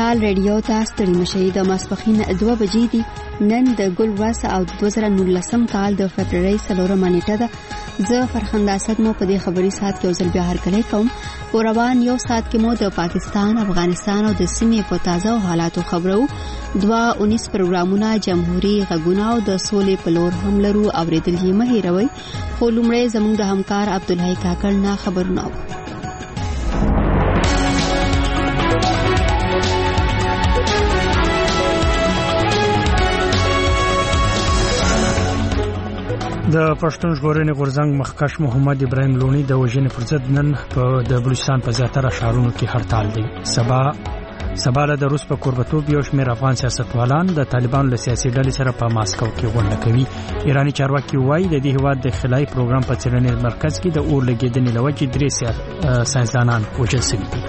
حال ریډیو ته ستړي مشي د ماسپخین 2 بجې دي. نن د ګل ورځ او 2019 کال د فبرवरी 4 نیټه ده. زه فرخنده اسد مو په دې خبري سات کې اوسل بیا هرکلی کوم. روان یو سات کې مو د پاکستان، افغانستان او د سیمې په تازه حالاتو خبرو. 219 پروګرامونه جمهوریت غږونه او د سولې په لور هم لرو اوریدل یې مه هېروئ. خو لومړی زموږ د همکار عبدالحی کاکړ نه خبرونه د پښتون ژغورنې غورځنګ مخکښ محمد ابراهیم لونی د وژنې پر ضد نن په د بلوچستان په زیاتره ښارونو کې هړتال دی. سبا له د روس په قربتوب یو شمېر افغان سیاستوالان د طالبانو له سیاسي ډلې سره په ماسکو کې غونډه کوي. ایرانی چارواکي وایي د دې هیواد د خلای پروګرام په څېړنیز مرکز کې د اور لګېدنې له وجې 3 ساینسدانان وژل شوي دي.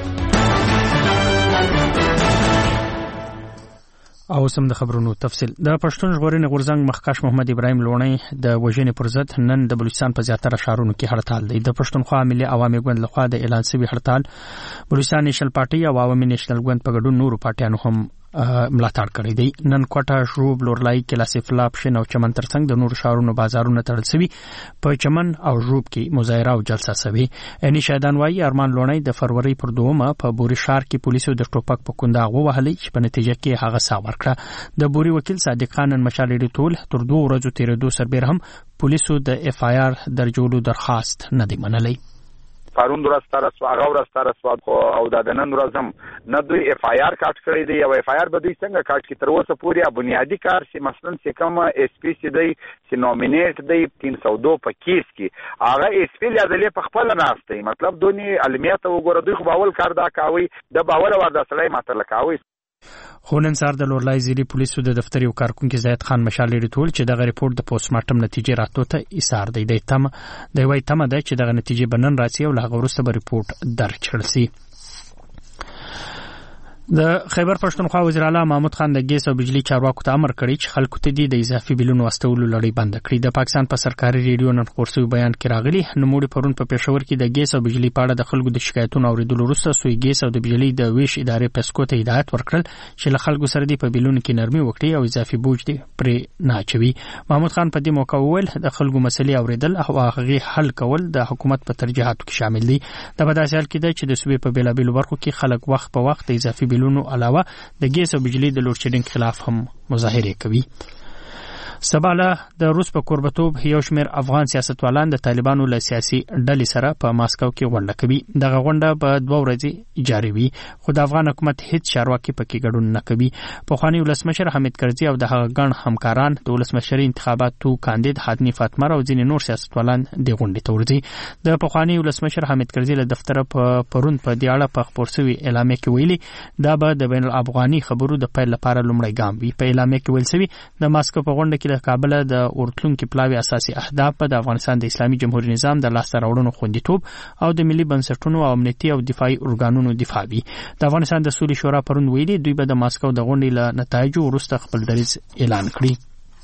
او سم د خبرونو تفصیل. د پښتون ژغورنې غورځنګ مخکښ محمد ابراهیم لونی د وژنې پر ضد نن د بلوچستان په زیاتره ښارونو کې هړتال دی. د پښتونخوا ملي عوامي ګوند لخوا د اعلان شوی هړتال بلوچستان نیشنل پارټي او عوامي نیشنل ګوند په ګډون نورو پارټیانو هم ملاتړ کړی دی. نن کوټه، ژوب، لورلای، کلاسیف لاب، شین او چمن ترڅنګ د نورو ښارونو بازارونه تړل شوي. په چمن او ژوب کې مظاهره او جلسه شوې. اني شهیدان وایي ارمان لونی د فروری پر 2 په بوري ښار کې پولیسو د ټوپک په کنداغ ووهلی چې په نتیجه کې هغه ساه ورکړه. د بوري وکیل صادق خان مشالېډي ټول تر 2 ورځې تیرېدو سربېره هم پولیسو د اف آی آر درجولو درخواست نه دی منلی. پرون ورځ تر هغه ورځ تر او د نن ورځ هم نه دوی اف آی آر کاټ کړی دی. او اف آی آر به دوی څنګه کاټ کی تر اوسه پورې بنیادی کار چې مثلا چې کوم اس پی سی دی چې نومینیټ دی 302 په کیس کې هغه اس پی لازمه په خپل ناشته مطلب دونی علمیت وګوره دوی خو باول کار دا کوي د باور ور د سړی ماته لکاوي. خو نن سهار د لورلای ضلعي پولیسو د دفتر یو کارکونکي زید خان مشالېډي ټول چې دغه ریپورت د پوسټ مارټم نتیجې راتلو ته ایثار دی. د وایي تمه ده چې دغه نتیجې به نن راځي او له هغه وروسته به ریپورت درج کړل شي. د خیبر پښتونخوا وزیر اعلی محمود خان د ګیس او بجلی چارواکو ته امر کړی چې خلکو ته د اضافي بیلونو واستولو لړۍ بند کړي. د پاکستان په سرکاري ریډیو نن خورسوي بیان کې راغلي نوموړي پرون په پېښور کې د ګیس او بجلی په اړه د خلکو د شکایتونو اوریدلو وروسته سوی ګیس او د بجلی د ویش ادارې پسکو ته هدایت ورکړل چې له خلکو سره دی په بیلونو کې نرمي وکړي او اضافي بوج دی پرې نه اچوي. محمود خان په دې موقع وویل د خلکو مسلې اوریدل او هغه حل کول د حکومت په ترجیحاتو کې شامل دي. دا په داسې حال کې ده چې د صوبې په بیلابېلو برخو کې خلک وخت په وخت د اضافي بیلونو علاوه د ګیس او بجلی د لوډ شیډینګ خلاف هم مظاهره کوي. سباله د روس په قربتوب یو شمېر افغان سیاستوالان د طالبانو له سیاسي ډلې سره په ماسکو کې غونډه کوي. دغه غونډه به 2 ورځې جاري وي خو د افغان حکومت هیڅ چارواکي پکې ګډون نه کوي. پخوانی ولسمشر حامد کرزي او د هغه ګڼ همکاران د ولسمشري انتخاباتو کاندید حاتمی فاطمه او ځینې نور سیاستوالان د غونډې ته ورځي. د پخوانی ولسمشر حامد کرزي له دفتر په پرون په دی اړه په خبر شوی اعلامیه کې ویلي دا به د بین الافغاني خبرو د پیل لپاره لومړی ګام وي. په اعلامیه کې ویل شوی د ماسکو په غونډه کې د کابل د اورتلونکو پلاوی اساسي اهداف په د افغانستان د اسلامي جمهوریت نظام د لاسته راوړنو خوندیتوب او د ملي بنسټونو او امنیتي او دفاعي ارګانونو دفاع وي. د افغانستان د سولې شورا پرون ویلي دوی به د ماسکو د غونډې له نتایجو وروسته خپل دریځ اعلان کړي.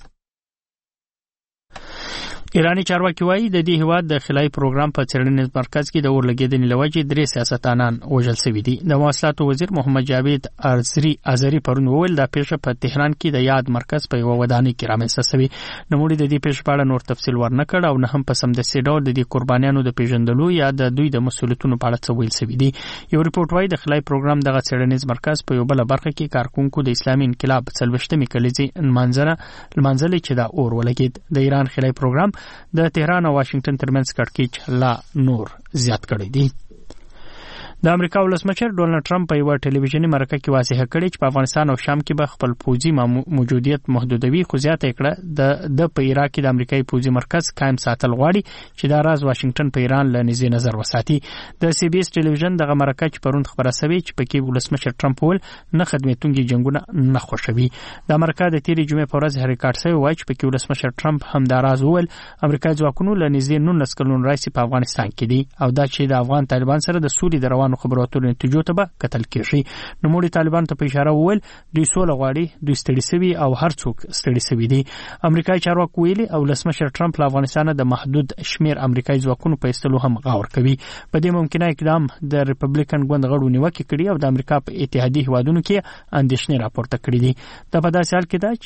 ایرانی چارواکي وایي د دې هیواد د خلای پروګرام په څېړنیز مرکز کې د اور لګېدنې له وجې 3 سیاستدانان وژل شوي دي. د مواصلاتو وزیر محمد جاوید ازری پرون وویل دا پیښه په تهران کې د یاد مرکز په یوه ودانۍ کې رامنځته شوې. نوموړي د دې پیښې په اړه نور تفصیل ورنکړ او نه هم په سمدستي ډول د دې قربانیانو د پیژندلو یا د دوی د مسؤلیتونو په اړه څه ویل شوي دي. یو ریپورت وایي د خلای پروګرام دغه څېړنیز مرکز په یو بل برخه کې کارکونکو د اسلامي انقلاب 40مې کلیزې منځلې چې دا اور ولګید. د ایران خلای پروګرام د تهران او واشنگټن ترمنځ کړکېچ لا نور زیات کړی دی. د امریکا ولسمشر ډونالد ټرمپ په یو ټلویزیوني مرکه کې واضح کړی چې په افغانستان او شام کې به خپل پوځي موجودیت محدودوي خو زیاته کړه د په عراق کې د امریکایي پوځي مرکز قائم ساتل غواړي چې دا راز واشنگټن په ایران له نږدې نظر وساتي. د سی بي اس ټلویزیون دغه مرکه چې پرون خبره شوې چې پکې ولسمشر ټرمپ ول نه خدمتونکي جنگونه نه خوښوي. د امریکا د تیرې جمعې په ورځ ریکارډ شوی وایي چې پکې ولسمشر ټرمپ هم دا راز وویل امریکایي ځواکونو له نږدې 19 کلونو راځي په افغانستان کې دي او دا چې د افغان طالبان سره د سولې د روان روانو خبرو اترو نتیجو ته به قتل کیږي. نوموړي طالبان ته په اشاره وویل دوی سوله غواړي، دوی ستړي سوي او هر څوک ستړي سوي دي. امریکایي چارواکو ویلي او ولسمشر ټرمپ له افغانستان د محدود شمیر امریکایي ځواکونو په ایستلو هم غور کوي. په دې ممکنه اقدام د ریپبلیکن ګوند غړو نیوکه کړې او د امریکا په اتحادیه هیوادونو کې اندېښنې راپورته کړې دي. دا په داسې حال کې ده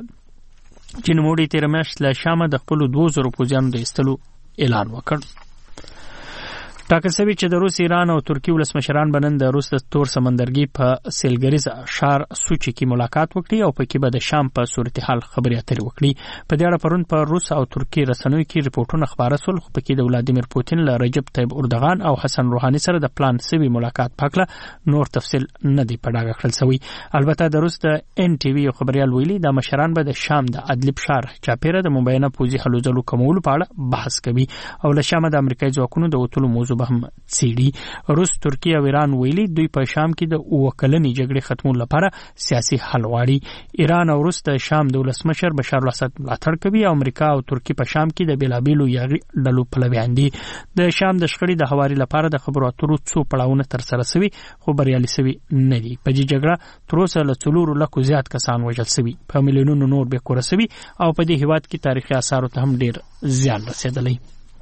چې نوموړي تېره میاشت له شامه د خپلو 2000 پوځیانو د ایستلو اعلان وکړ. ټاکل شوی چې د روس، ایران او ترکیې ولسمشران به نن د روس د تور سمندرګي په سیلګریز ښار سوچي کې ملاقات وکړي او پکې به د شام په صورتحال خبرې اترې وکړي. په دې اړه پرون په روس او ترکیې رسنیو کې ریپورتونه خپاره شول، خو پکې د ولادیمیر پوتین له رجب طیب اردوغان او حسن روحاني سره د پلان شوی ملاقات په اړه نور تفصیل نه دی په ډاګه کړل شوی. البته د روس د ان ټي وي خبريال ویلي د مشران به د شام د ادلب ښار چاپیره د مبینه پوځي هلو ځلو کمولو په اړه بحث کوي او له شام د امریکایي ځواکونو د وټولو موضوع به هم څیړي. روس، ترکیه او ایران ویلي دوی په شام کې د اوکلنې جګړې ختمولو لپاره سیاسي حل غواړي. ایران او روس د شام د ولسمشر بشار الاسد ملاتړ کوي او امریکا او ترکیه په شام کې د بیلابیلو یاغي ډلو پلویان دي. د شام د شخړې د هواري لپاره د خبرو اترو څو پړاوونه تر سره شوي خو بریالي شوي نه دي. په دې جګړه تر اوسه له 4 لکو زیات کسان وژل شوي، په میلیونونو نور بې کوره شوي او په دې هیواد کې تاریخي آثارو ته هم ډیر زیان رسیدلی.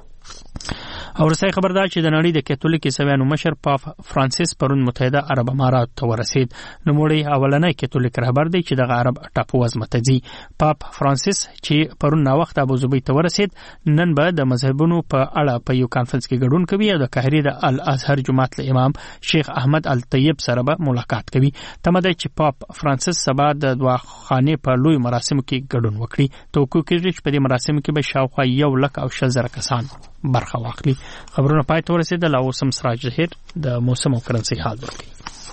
او رسای خبر ده چې د نړۍ د کاتولیک عیسویانو مشر پاپ فرانسیس پرون متحده عرب امارات ته ورسید. نوموړی اولنی کاتولیک رهبر دی چې د عرب ټاپو وزمته ځي. پاپ فرانسیس چې پرون نا وخت ابوظبي ته ورسید، نن به د مذهبونو په اړه په یو کانفرنس کې ګډون کوي او د قاهرې د الازهر جماعت له امام شیخ احمد الطیب سره به ملاقات کوي. تمه ده چې پاپ فرانسیس سبا د دعاخانې په لوی مراسمو کې ګډون وکړي. توقع کېږي چې په دې مراسمو کې به شاوخوا 1,00,000 کسان برخه واخلي. خبرونه پای ته ورسېدل او اوس هم سراج ظهیر د موسم او کرنسي حال ورکوي.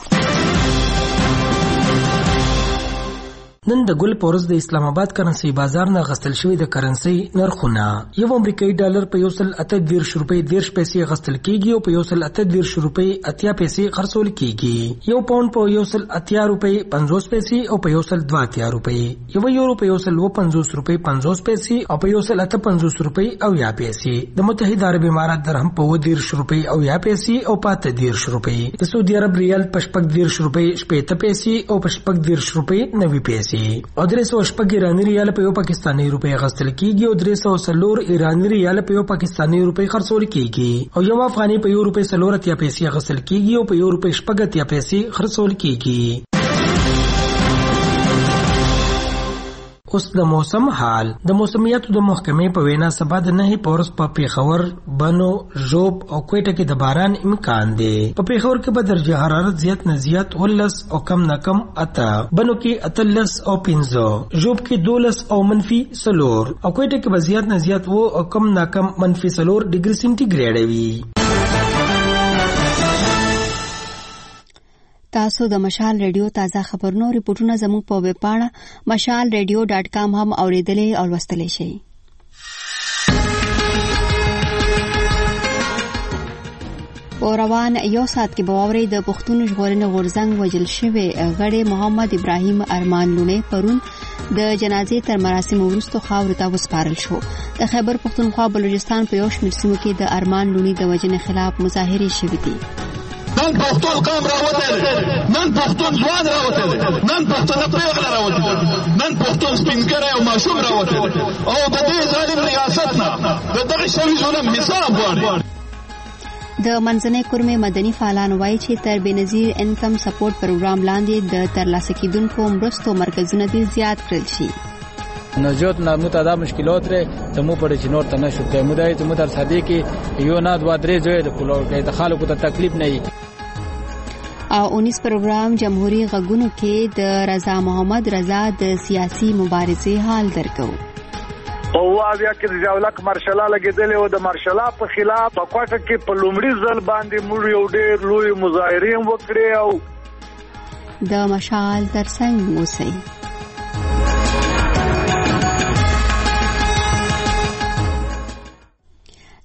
نن د ګل پورز د اسلام آباد کرنسي بازار نه غستل شوی د کرنسي نرخونه یو امریکایي ډالر په 1.28 روپۍ 10 پیسې غستل کیږي او په 1.28 روپۍ 80 پیسې خرڅول کیږي. یو پاوند په 1.80 روپۍ 50 پیسې او په 1.82 روپۍ، یو یورو په 1.50 روپۍ 50 پیسې او په 1.58 روپۍ 90 پیسې، د متحده عرب امارات درهم په 10 روپۍ 90 پیسې او په 10 روپۍ، د سعودي عرب ریال په 10 روپۍ 60 پیسې او په 10 روپۍ 90 پیسې. او 300 ایرانی ریال په یو پاکستانی روپۍ غستل کیږي او 300 ایرانی ریال په یو پاکستانی روپۍ خرڅول کیږي او یو افغاني په 1 روپۍ 30 پیسې غستل کیږي او په 1 روپۍ 80 پیسې خرڅول کیږي. اوس د موسم حال. د موسمیاتو د محکمې په وینا سبا د 9 پورس په پیښور، بنو، ژوب او کوټه کې د باران امکان دی. په پیښور کې به درجه حرارت زیات نه زیات 19 او کم نه کم 8، بنو کې 13 او 15، ژوب کې 12 او منفي 4 او کوټه کې به زیات نه زیات او کم نه کم منفي 4 ډیګري سنټیګریډ وي. تاسو د مشال ریډیو تازه خبرونو ریپورتونه زموږ په ویب پاڼه mashalradio.com هم اوریدلې او لوستلې شئ. په روان یو ساعت کې باوري د پښتون ژغورنې غورځنګ وجل شوی غړي محمد ابراهیم ارمان لونه پرون د جنازې تر مراسم وروسته خاورې ته وسپارل شو. د خیبر پښتونخوا بلوچستان په یو شمېر سیمو کې د ارمان لونه د وجنې خلاف مظاهرې شوې دي. نن پښتون قوم راوته، نن پښتون ځوان راوته، نن پښتون پیغله راوته، نن پښتون سپینګره او ماشوم راوته او د دې ظالم ریاست نه د دغه شوی ظلم حساب غواړي. د منځنۍ کورمې مدني فعالان وایي چې تر بنظیر انکم سپورټ پروګرام لاندې د ترلاسه کیدونکو مرستو مرکزونه دې زیات کړل شي. نجات نامتعدد مشکلات ره تمو پر چنور ته نشو ته مدای ته متر صدیقي یو نه دوا درې زوی د کولو کې د خلکو ته تکلیف نه وي. او 19 پروګرام جمهوریت غږونو کې د رضا محمد رضا د سیاسي مبارزې حال درکو. او بیا کې ځاولک مارشاله لګیدلې او د مارشاله په خلاف په کوټه کې په لومړي ځل باندې موږ یو ډېر لوی مظاهرې وکړې او د مشال ترڅنګ اوسئ.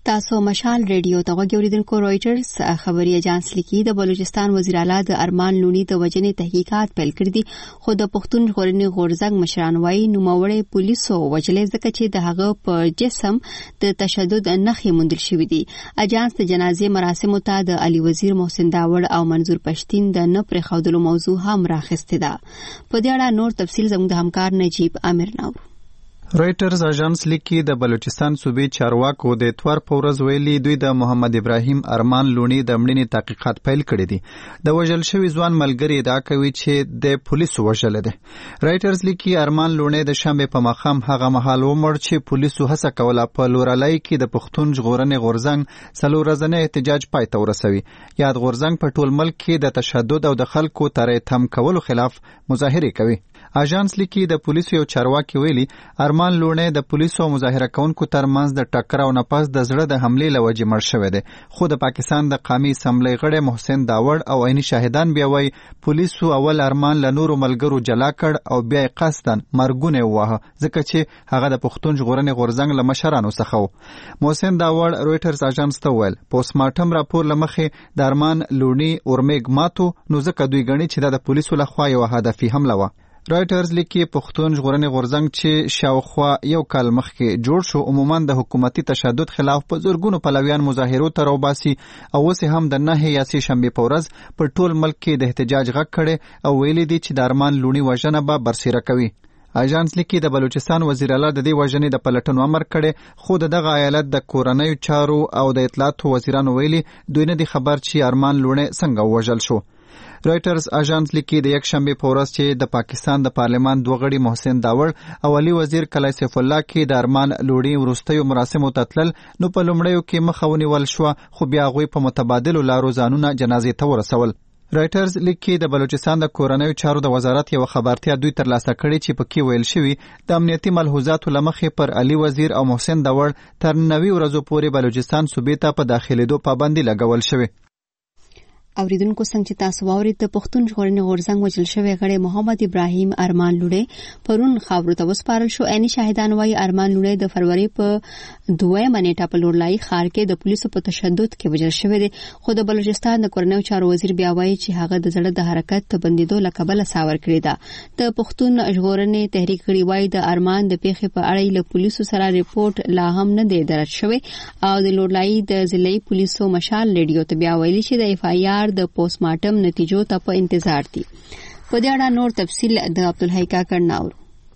تاسو مشال ریډیو ته غوړیدونکو رويټرز خبري اژانس لیکي د بلوچستان وزیر اعلی د ارمان لونی د وجنې تحقیقات پیل کړي دي خو د پښتون ژغورنې غورځنګ مشران وايي نوموړی پولیسو وجلې ځکه چې د هغه په جسم د تشدد نښې موندل شوې دي. اژانس د جنازې مراسمو ته د علي وزیر محسن داوړ او منظور پښتين د نه پرې خودلو موضوع هم راخسته ده. په دې اړه نور تفصیل زموږ د همکار نجیب امیر نور. رويټرز اژانس لیکي د بلوچستان صوبې چارواکو د اتوار په ورځ ویلي دوی د محمد ابراهیم ارمان لونی د مړینې تحقیقات پیل کړي دي. د وژل شوی ځوان ملګری ادعا کوي چې د پولیسو وژل دي. رويټرز لیکي ارمان لونی د شنبه په ماښام هغه مهال ومړ چې پولیسو هڅه کوله په لورالای کې د پښتون ژغورنې غورځنګ څلور ورځنی احتجاج پای ته ورسوي. یاد غورځنګ په ټول ملک کې د تشدد او د خلکو ترې تم کولو خلاف مظاهره کوي. اژانس لیکي د پولیسو یو چارواکي ویلي ارمان لونی د پولیسو مظاهره کوونکو ترمنځ د ټکر او نه پس د زړه د حملې لوجې مړ شوی دی. خو د پاکستان د قومي اسمبلی غړی محسن داوړ او عیني شاهدان بیا وایي پولیسو اول ارمان له نورو ملګرو جلا کړ او بیا یې قصداً مرګونه وواهه ځکه چې هغه د پښتون ژغورنې غورځنګ له مشرانو څخه و. محسن داوړ رويټرز اژانس ته ویل پوسټمارټم راپور له مخې د ارمان لونی اورمیګ ماتو نو ځکه دوی ګڼي چې دا د پولیسو لخوا یو هدفي حمله وه. رويټرز لیکي پښتون ژغورنې غورځنګ چې شاوخوا یو کال مخکې جوړ شو عموما د حکومتي تشدد خلاف په زورګونو پلویان مظاهرو ته راوباسي او اوس هم د 9 یا 3 شنبه په ورځ په ټول ملک کې د احتجاج غږ کړي او ویلي دي چې د ارمان لونی وژنه به برسېره کوي. اژانس لیکي د بلوچستان وزیر اعلی د دې وژنې د پلټنو امر کړي خو دغه ایالت د کورنیو چارو او د اطلاعاتو وزیرانو ویلي دوی نه دي خبر چې ارمان لونی څنګه وژل شو. رويټرز اژانس لیکي د یک شنبه په ورځ چې د پاکستان د پارلمان دوه غړي محسن داوړ او علي وزیر کلای سیف الله کې د ارمان لونی وروستیو مراسمو ته تلل نو په لومړیو کې مخه ونیول شو خو بیا غوي په متبادلو لارو ځانونه جنازې ته ورسول. رويټرز لیکي د بلوچستان د کورنیو چارو د وزارت یو خبرتیا دوی ترلاسه کړي چې پکې ویل شوی د امنیتي ملحوظاتو لمخې پر علي وزیر او محسن داوړ تر 90 ورځو پورې بلوچستان صوبې ته په داخليدو پابندي لګول شوی. اوریدونکو څنګه چې تاسو واورید د پښتون ژغورنې غورځنګ وژل شوی غړی محمد ابراهیم ارمان لونی پرون خبرو ته وسپارل شو. عیني شاهدان وايي ارمان لونی د فروری په 2 منېټه په لورلای خار کې د پولیسو په تشدد کې وژل شوی دی خو د بلوچستان د کورنیو چارو وزیر بیا وايي چې هغه د زړه د حرکت بندیدو لکبل ساور کړی دا. د پښتون ژغورنې تحریک غړي وايي د ارمان د پیښې په اړه له پولیسو سره ریپورت لا هم نه دی درج شوی او د لورلای د ضلعي پولیسو مشال ریډیو ته بیا ویلي چې د اف آی آر د پوسټمارټم نتیجو ته په انتظار دي. په دې اړه نور تفصیل د عبدالحی کاکړ ناور.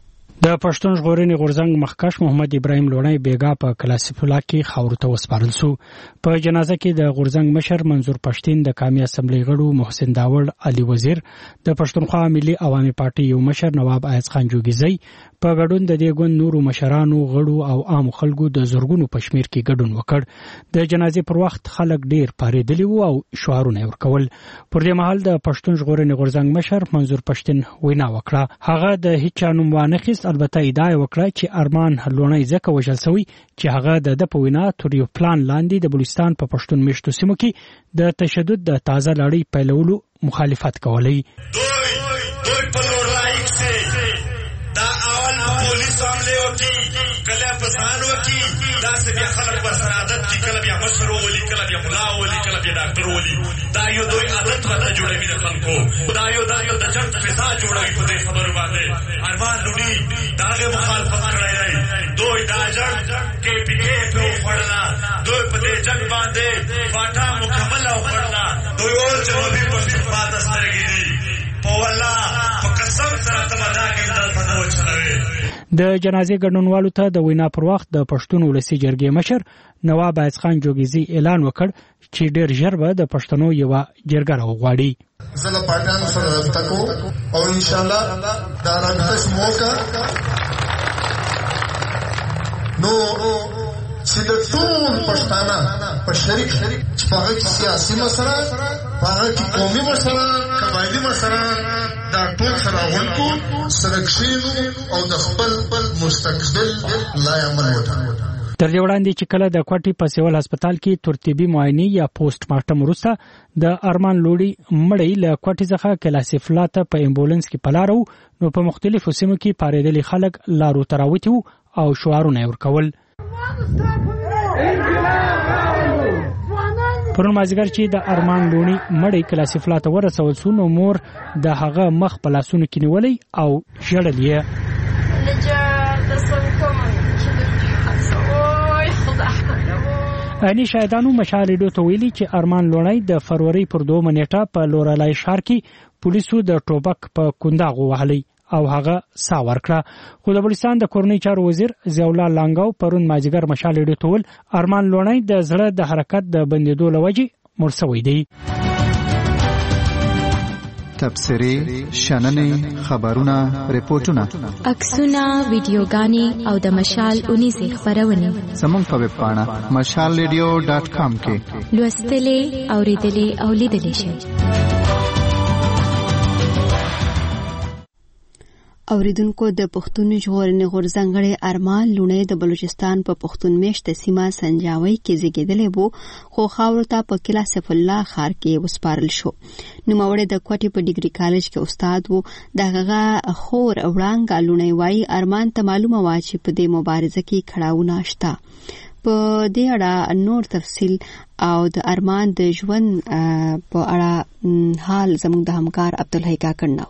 د پښتون ژغورنې غورځنګ مخکښ محمد ابراهیم لونی بیګا په کلاسیف الله کې خاور ته وسپارل شو. په جنازه کې د غورځنګ مشر منظور پښتين د قومي اسمبلی غړو محسن داوړ علي وزیر د پښتونخوا ملي عوامي پارټي یو مشر نواب ایاز خان جوګیزی په ګډون د دې ګوند نورو مشرانو غړو او عام خلکو د زورګونو پښمیر کې ګډون وکړ. د جنازې پر وخت خلک ډیر پاریدلی وو او شعارونه ورکول. پر دې مهال د پښتون ژغورنې غورځنګ مشر منظور پښتين وینا وکړه. هغه د هیڅ نوم وانخیست البته ادعا وکړه چې ارمان لونی ځکه وژل شوی چې هغه د په وینا تر یو پلان لاندې د بلوچستان په پښتون میشتو سیمو کې د تشدد د تازه لړۍ پیلولو مخالفت کولی. دوی په لورلایک سي دا اول پولیس عمله وکي کله پسانو وکي دا سبي خلک پر عادت کی کله بیا مشر ولي کله بیا ملا ولي کله بیا ډاکټر ولي دا یو دوی عادت وته جوړوي د خلکو دا یو د جنگ فضا جوړوي په دې خبرو باندې ارمان لونی داغه مخالفت کړی دوی دا جنگ کې پی کې په خړلا دوی په دې جنگ باندې واټا مکمل او خړلا دوی ور جوړوي په صفات سترګې دي په والله په قسم سره تمدا کې دل پدو چلوي. د جنازې ګډونوالو ته د وینا پر وخت د پښتون ولسی جرګې مشر نواب ایاز خان جوګیزی اعلان وکړ چې ډیر ژر به د پښتنو یو جرګه راوغواړي. زله پټان سره رابطه کو او ان شاء الله دا رابطه موقع نو چې د ټول پښتانه په شریک چې په هغه سیاسي مسله په هغه قومي مسله قبایلی مسله دا ټول سره ونکو سره کښینو او د خپل مستقبل لا عمل وکړو. تر دې وړاندې چې کله د کوټې په سیول هسپتال کې ترتیبي معاینه یا پوسټ مارټم وروسته د ارمان لونی مړی له کوټې څخه کلاسیف الله ته په امبولانس کې پلارو نو په مختلفو سیمو کې پاریدلي خلک لارو تراوتی او شعارونه ورکول. پرون مازیګر چې د ارمان لونی مړی کلاسیفلا ته ورسول سو نو مور د هغه مخ په لاسونو کې نیولې او ژړل یې. اني شاهدانو مشاهدو ته ویلي چې ارمان لونی د فروری پر 2 نیټه په لورالای ښار کې پولیسو د ټوبک په کنداغ وهلی او هغه سا ورکړه. خو د بلوچستان د کورنۍ چارو وزیر ضیاء الله لانګاو پرون مازیګر مشاهدو ته ول ارمان لونی د زړه د حرکت د بندیدو لوجې مړ شوی دی. تبصرې، شننې، خبرونه، ریپورتونه، عکسونه، ویډیوګانې او د مشال 19 خبرونه زموږ په ویب پاڼه mashalradio.com کې لوستلې، اوریدلې او لیدلې شئ. اوریدونکو د پښتون ژغورنې غورځنګړې ارمان لونی د بلوچستان په پښتون میشته سیمه سنجاوي کې زیږیدلی وو خو خاورو ته په کلاسیف الله ښار کې وسپارل شو. نوموړی د کوټې په ډیګري کالج کې استاد وو. دغه خور وړانګه لونی وايي ارمان ته معلومه وا چې په دې مبارزه کې کړهونه شته. په دې اړه نور تفصیل او د ارمان د ژوند په اړه حال زموږ د همکار عبدالحی کاکړ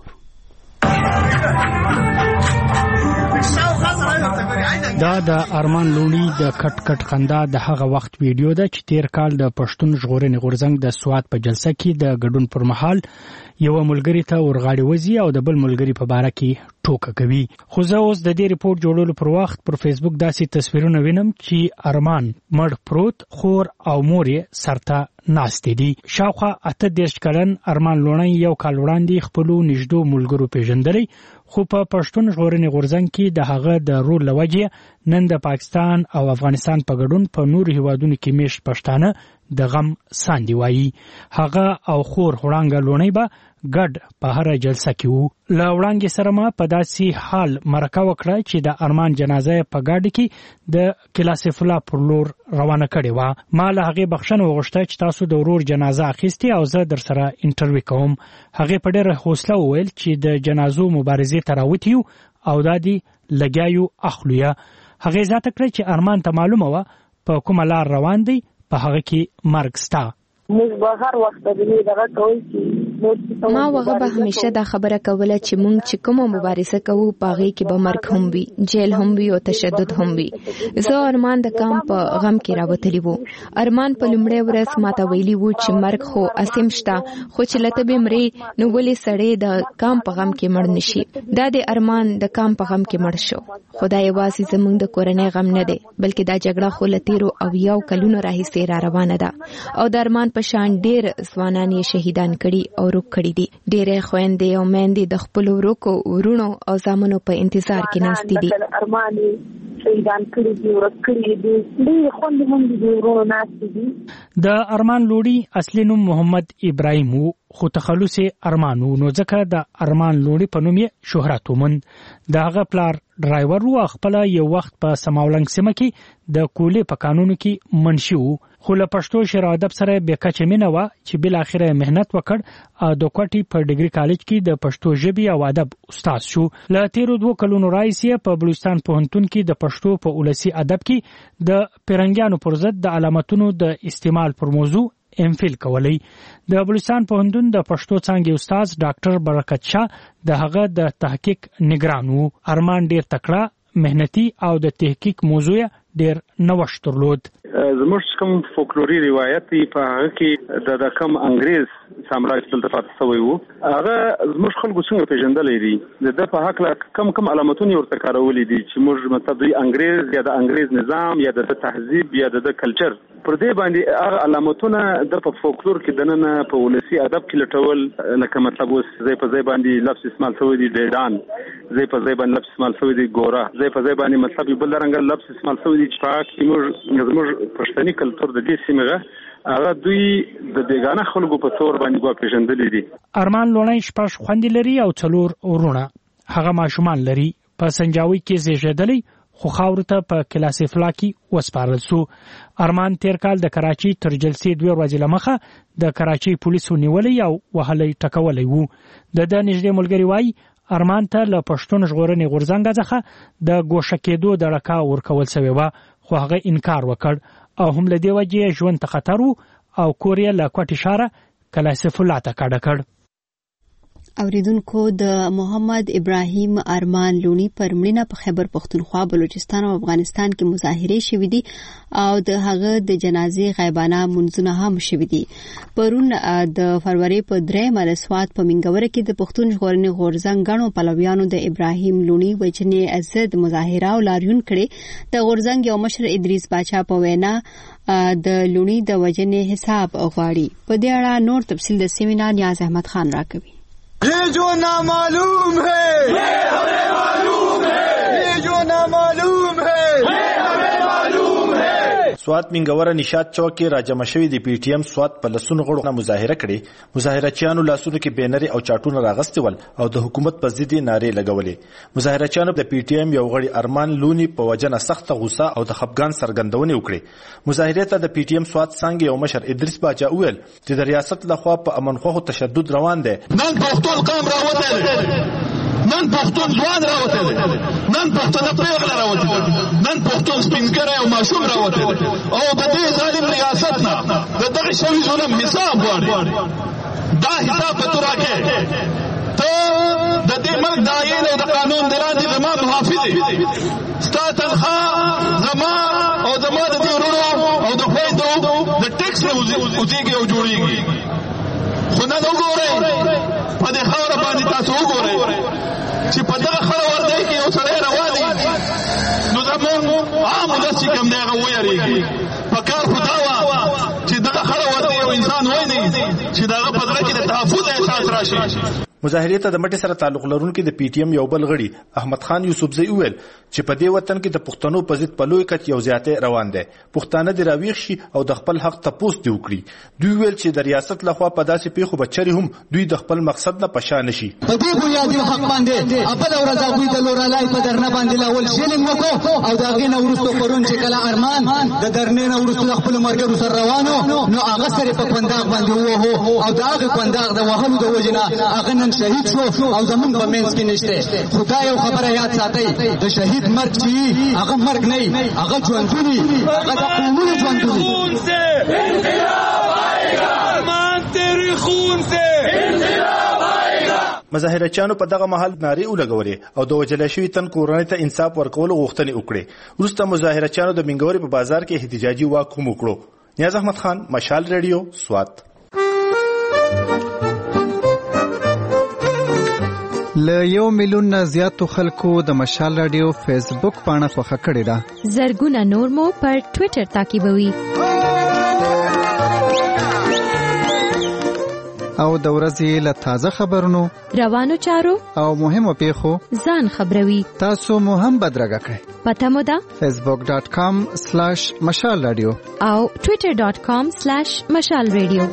دا د ارمان لونی د کټ کټ خندا د هغه وخت ویډیو ده چې تیر کال د پښتون ژغورنې غورځنګ د سواد په جلسه کې د ګډون پر مهال یو ملګری ته ورغاړي وزي او د بل ملګری په باره کې ټوکه کوي. خو زه اوس د دې ریپورت جوړولو پر وخت پر فیسبوک داسې تصویرونه وینم چې ارمان مړ پروت، خور او مور یې سرته ناست دي. شاوخوا 38 کلن ارمان لونی یو کال وړاندې خپل نږدې ملګرو پیژندلې خو په پښتون ژغورنې غورځنګ کې د هغه د رول لوجې نن د پاکستان او افغانستان په ګډون په نورو هیوادونو کې میشت پښتانه د غم ساندي وایي. هغه او خور وړانګه لونی به ګډ په هر جلسه کې وو. له وړانګې سره ما په داسې حال مرکه وکړه چې د ارمان جنازه په ګاډي کې د کلاسیف الله پر لور روانه کړې و. ما له هغه بخښنه وغوښته چې تاسو د ورور جنازه اخیستي او زه در سره انټرویو کوم. هغه په ډېر حوصله وویل چې د جنازو مبارزې ته راوتیو او دادی لګیاو اخلویا. هغه ذات کړ چې ارمان ته معلومه و په کومه لار روان دی، په هغه کې مرګ ستا. موږ به هر وخت د دې دغه کوي چې ما وغه به همیشه دا خبره کوله چې مونږ چې کومه مبارزه کوو پاغي کې به مرګ هم وي، جیل هم وي او تشدد هم وي. زه ارمان د کام په غم کې راوتلی وو. ارمان په لومړی ورځ ماته ویلی وو چې مرګ خو اسیم شته، خو چې لته به مري نو ولې سړی د کام په غم کې مړ نشي. دا د ارمان د کام په غم کې مړ شو. خدای واسي زمونږ د کورنۍ غم نه دی، بلکې دا جګړه خو لتیرو او یو کلونو راهیسې را روانه ده او د ارمان په شان ډېر ځوانان یې شهیدان کړي او روک کړي دي. ډېرې خويندې او میندې د خپل ورکو ورونو او زامنو په انتظار کې ناستې دي. ارمان شهیدان کړي دي، ورک کړي دي، ډېر خوندې هم دي ورونو ناستې دي. د ارمان لوړی اصلي نوم محمد ابراهیم وو خو تخلص ارمان وو، نو ځکه د ارمان لوړی په نوم یې شهرت وموند. د هغه پلار ډرایور وو، خپل یو وخت په سماولنګ سیمه کې د کولې په قانونو کې منشي وو. خو له پښتو شعر ادب سره به کچې مینه و چې بل اخره مهنت وکړ او د کوټي په ډیګري کالج کې د پښتو ژبې او ادب استاد شو. له تیرو 2 کلونو راځي په بلوچستان پوهنتون کې د پښتو په اولسي ادب کې د پیرنګیانو پر ضد د علامتونو د استعمال پر موضوع امفیل کولی. د بلوچستان پوهنتون د پښتو څانګې استاد ډاکټر برکت شاه د هغه د تحقیق نگران وو. ارمان ډیر تکړه، مهنتي او د تحقیق موضوع ډیر نوښت درلود. زموږ کوم فولکلوري روایت په هغه کې د کم انګريز سامراج دلته پاتې شوی وو. هغه زموږ خلکو څنګه پیژندلې دي د په حق کم علامتونه ورته کارولې دي چې موږ مطلب د انګريز یا د انګريز نظام یا د تهذیب یا د کلچر پر دې باندې هغه علامتونه د په فولکلور کې دنه په ولسی ادب کې لټول، لکه مطلب اوس ځای په ځای باندې لفظ استعمال شوی دی ډیدان، ځای په ځای باندې لفظ استعمال شوی دی ګوره، ځای په ځای باندې مطلب بل رنګ لفظ استعمال شوی دی چې پاک موږ پښتني کلچر د دې سیمه هغه دوی د بیگانه خلکو په تور باندې په پیژندلې دي. ارمان لونی شپږ خويندې لري او 4 ورونه. هغه ماشومان لري. په سنجاوي کې زیږیدلی خو خاورو ته په کلاسیفلا کې وسپارل سو. ارمان تیر کال د کراچي تر جلسې 2 ورځې لمخه د کراچي پولیسو نیولې او وهلې ټکولې وو. د نږدې ملګری وای ارمان ته له پښتون ژغورنې غورځنګ څخه د ګوښه کېدو د لکا ورکول شوی و، خو هغه انکار وکړ او هم له دې وجې ژوند ته خطر وو او کوریا له کوټ اشاره کلاسف الله ته کډه کړ. اوریدونکو د محمد ابراهیم ارمان لونی پر مړینه په خیبر پختونخوا، بلوچستان او افغانستان کې مظاهره شوې دي او د هغه د جنازې غیبانه منځونه هم شوې دي. پرون د فروری په 3 د سوات په منګوره کې د پښتون ژغورنې غورځنګ غنو پلویانو د ابراهیم لونی وجنې ازد مظاهره او لاریون کړي. د غورځنګ یو مشر ادریس باچا په وینا د لونی د وجنې حساب غواړي. په دې اړه نور تفصیل د سیمینار نیاز احمد خان راکوي. ये जो नामालूम है ये हमें मालूम है, ये जो नामालूम है ये हमें मालूम है. سوات منګوره نشاط چوک کې راجمع شوی د پی ټی ایم سوات په لسونو غړو مظاهره کړې. مظاهرچیانو لاسونو کې بینر او چاټونه راغستي ول او د حکومت په ضد نارې لګولې. مظاهرچیانو د پی ټی ایم یو غړي ارمان لونی په وجنه سخت غوسه او د خپګان سرګندونه وکړه. مظاهره ته د پی ټی ایم سوات څنګه یو مشر ادریس باچا وویل چې د ریاست لخوا په امنخوه تشدد روان دی. نن پښتون قام راوته، نن پښتون ځوان راوته، نن پښتون پیغله راوته، نن پښتون سپینګره او ماشوم راوته او د دې ظالم ریاست نه د دغه شوی ظلم حساب غواړي. دا حساب به تو راکې، ته د دې ملک د آئین او د قانون د لاندې زما محافظ، ستا تنخواه زما او زما د دې ورونو او د خویندو د ټیکس نه وزېږي او جوړېږي. خو نن وګورئ په دې خاوره باندې تاسو وګورئ چې په دغه خړه ورده کې یو سړی روان دی، نو زموږ عام ولس چې کوم دی هغه ویریږي. په کار خو دا وه چې دغه خړه ورده یو انسان ویني چې د هغه په زړه کې د تحفظ احساس راشي. مظاهرې ته د مټې سره تعلق لرونکي د پی ټی ایم یو بل غړي احمد خان یوسفزئی وویل چې په دې وطن کې د پښتنو په ضد په لوی کچ یو زیاتې روان دی. پښتانه دې راویښ شي او د خپل حق تپوس دې وکړي. دوی ویل چې د ریاست لخوا په داسې پیښو بچري هم دوی د خپل مقصد نه پشا نشي. په دې بنیادي حق باندې خپل ورځ دوی د لورالای په درنه باندې لاول شیلینګ وکړو او دا غي نه ورستو پرون چې کله ارمان د درنې نه ورستو خپل مرګرو سره روانو، نو هغه سره په پنداغ باندې وو او دا هغه پنداغ د وهلو د وجنه هغه نن شهید شو او زمون په منځ کې نشته. خدای یو خبره یاد ساتي، د شهید مرګ چې هغه مرګ نه، هغه ژوندونی، هغه د قومونو ژوندونی. خون سے انقلاب آئے گا، ارمان تیری خون سے انقلاب آئے گا. مظاهرچیانو په دغه محل نارې ولګولې او د وجل شوی تن کورنۍ ته انصاف ورکول غوښتنې وکړې. وروسته مظاهرچیانو د منګورې په بازار کې احتجاجي واک هم وکړو. نیاز احمد خان، مشال ریډیو، سوات. له 1 میلیون نه زیاتو خلکو د مشال رادیو فیسبوک پاڼه خوښه کړې ده. زرګونه نور مو پر ټوئیټر تعقیبوي او د ورځې له تازه خبرونو، روانو چارو او مهمو پیښو ځان خبروي. تاسو مو هم بدرګه کړئ. پته مو ده facebook.com/مشال رادیو او twitter.com/مشال رادیو.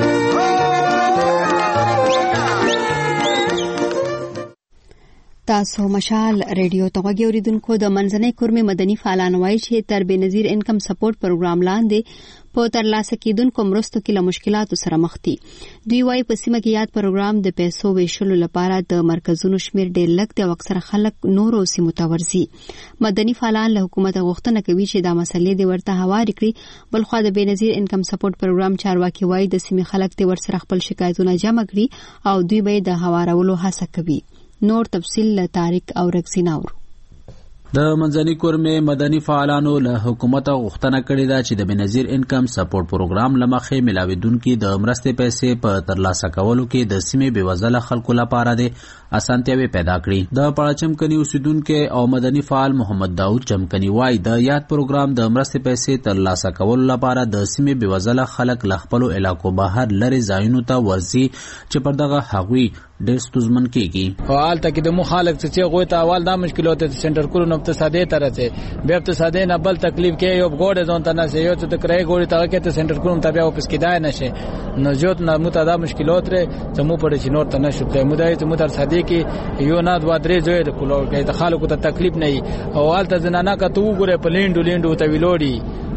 تاسو مشال ریډیو ته غوږی اوریدونکو. د منځنۍ کورمې مدني فعالان وایي چې تر بېنظیر انکم سپورټ پروګرام لاندې په ترلاسه کېدونکو مرستو کې له مشکلاتو سره مخ دي. دوی وایي په سیمه کې یاد پروګرام د پیسو ویشلو لپاره د مرکزونو شمیر ډېر لږ دی او اکثره خلک نورو سیمو ته ورځي. مدني فعالان له حکومت غوښتنه کوي چې دا مسلې د ورته هواري کړي. بلخوا د بېنظیر انکم سپورټ پروګرام چارواکي وایي د سیمې خلک د ورسره خپل شکایتونه جمع کړي او دوی به د هوارولو هڅه کوي. نور تفصیل له طارق او رکسین اورو. د منځنۍ کورمې مدني فعالانو له حکومت غوښتنه کړې ده چې د بېنظیر انکم سپورټ پروګرام له مخې ملاویدونکي د مرستې پیسې په ترلاسه کولو کې د سیمې بېوزله خلکو لپاره د اسانتیاوې پیدا کړي. د پړاچم کني اوسیدونکو او مدني فعال محمد داود چمکني وایي د یاد پروګرام د مرستې پیسې ترلاسه کولو لپاره د سیمې بېوزله خلک له خپلو علاقو بهر لرې ځایونو ته ورځي چې پر دغه هغوی ډېر ستونزمن کېږي. حالته کې د مخالک چې غوي ته اول دا مشکلات د سنټر کولو نو اقتصادي طرح سے به اقتصادي نه بل تکلیف کې یو ګوډه ځون ته نه سي یو ته کرای ګوډه ته کې ته سنټر کولو ته بیا واپس کېدای نشي. نو جوت نه متدا مشکلات ر زمو پړ چې نور ته نشو ته مدای ته متر صدې کې یو نه دوا درې زوی د کولو کې د خلکو ته تکلیف نه او حالته زنانه کا تو ګوره په لیندو ته ویلوړي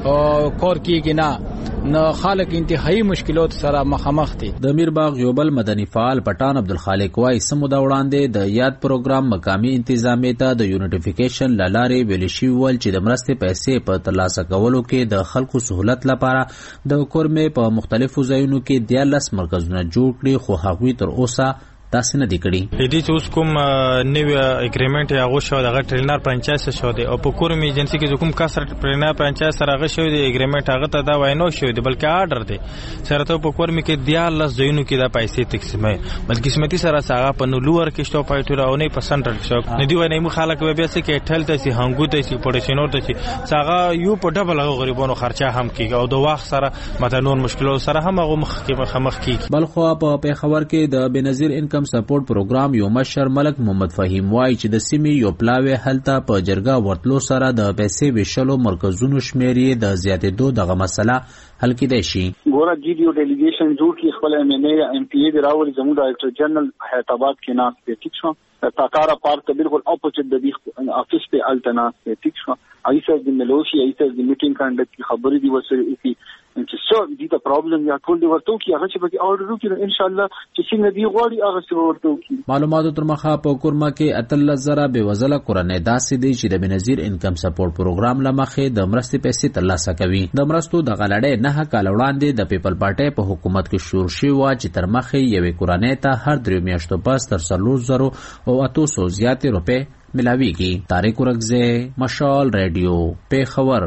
کور کیږي نه خلک انتهایی مشکلات سره مخامخ دي. د میرباغ یو بل مدني فعال پټان عبدالخالق وايي سموده وړاندې د یاد پروګرام مقامی انتظامیه ته د یونټیفیکیشن لارې ویل شي ول چې د مرستې پیسې په ترلاسه کولو کې د خلکو سہولت لپاره د کورمې په مختلفو ځایونو کې 14 مرکزونه جوړ کړي خو هغوی تر اوسه تاسو نه دی کړی. دې چې اوس کوم نوی اګریمنت یا غو شو د ټرینر فرانچایز شو دی او په کورم ایجنسی کې کوم کسر ټرینر فرانچایز سره غو شو دی اګریمنت هغه ته دا وای نو شو دی بلکې آرډر دی سره ته په کورم کې 14 ځایونو کې دا پیسې تقسیمه بلکې قسمتي سره ساغه په نولور کې شتو پایټور او نه په سنټر کې شو نه دی وای نه خلک به بیا څه کې ټل ته سي هنګو ته سي پړشینو ته سي ساغه یو په ډبل غریبانو خرچه هم کیږي او د وخت سره متنون مشکلات سره هم هغه مخ کیږي. بلخو په پیښور کې د بنظیر انکم سپورټ پروګرام یو مشر ملک محمد فهیم وای چې د سیمې یو پلاوی هلته په جرګه ورتلو سره د پیسې وشلو مرکزونو شمیرې د زیاتېدو دغه مسله حل کېدای شي. ګوره جیډیو ډیلیګیشن جوړ کی خپل ایم ان ای ام پی ای د راولي زموږ ډایرکټر جنرال حیدرآباد کې ناس په ټیک شو تاکارا پارک ته بالکل اپوزټ د دې افیس په التناس په ټیک شو ایسه د ملوشي ایسه د میټینګ کانډکټ کی خبرې دی وسره کی چې څو دي د پرابلم یا ټول دی ورته کی هغه چې به اورډر وکړي ان شاء الله چې څنګه دی غوړي هغه څه ورته کی. معلوماتو تر مخه په کورما کې 13,000 بېوزله کورنۍ داسې دي چې د بنظیر انکم سپورټ پروګرام لمخې د مرستې پیسې ترلاسه کوي. د مرستو د غلړې نه کال وړاندې د پیپل پارټي په حکومت کې شور شوی و چې تر مخې یوې کورنۍ ته هر 3 میاشتو پس تر 4,800 زیاتې روپۍ ملاويږي. طارق ورغزه مشال رادیو پیښور.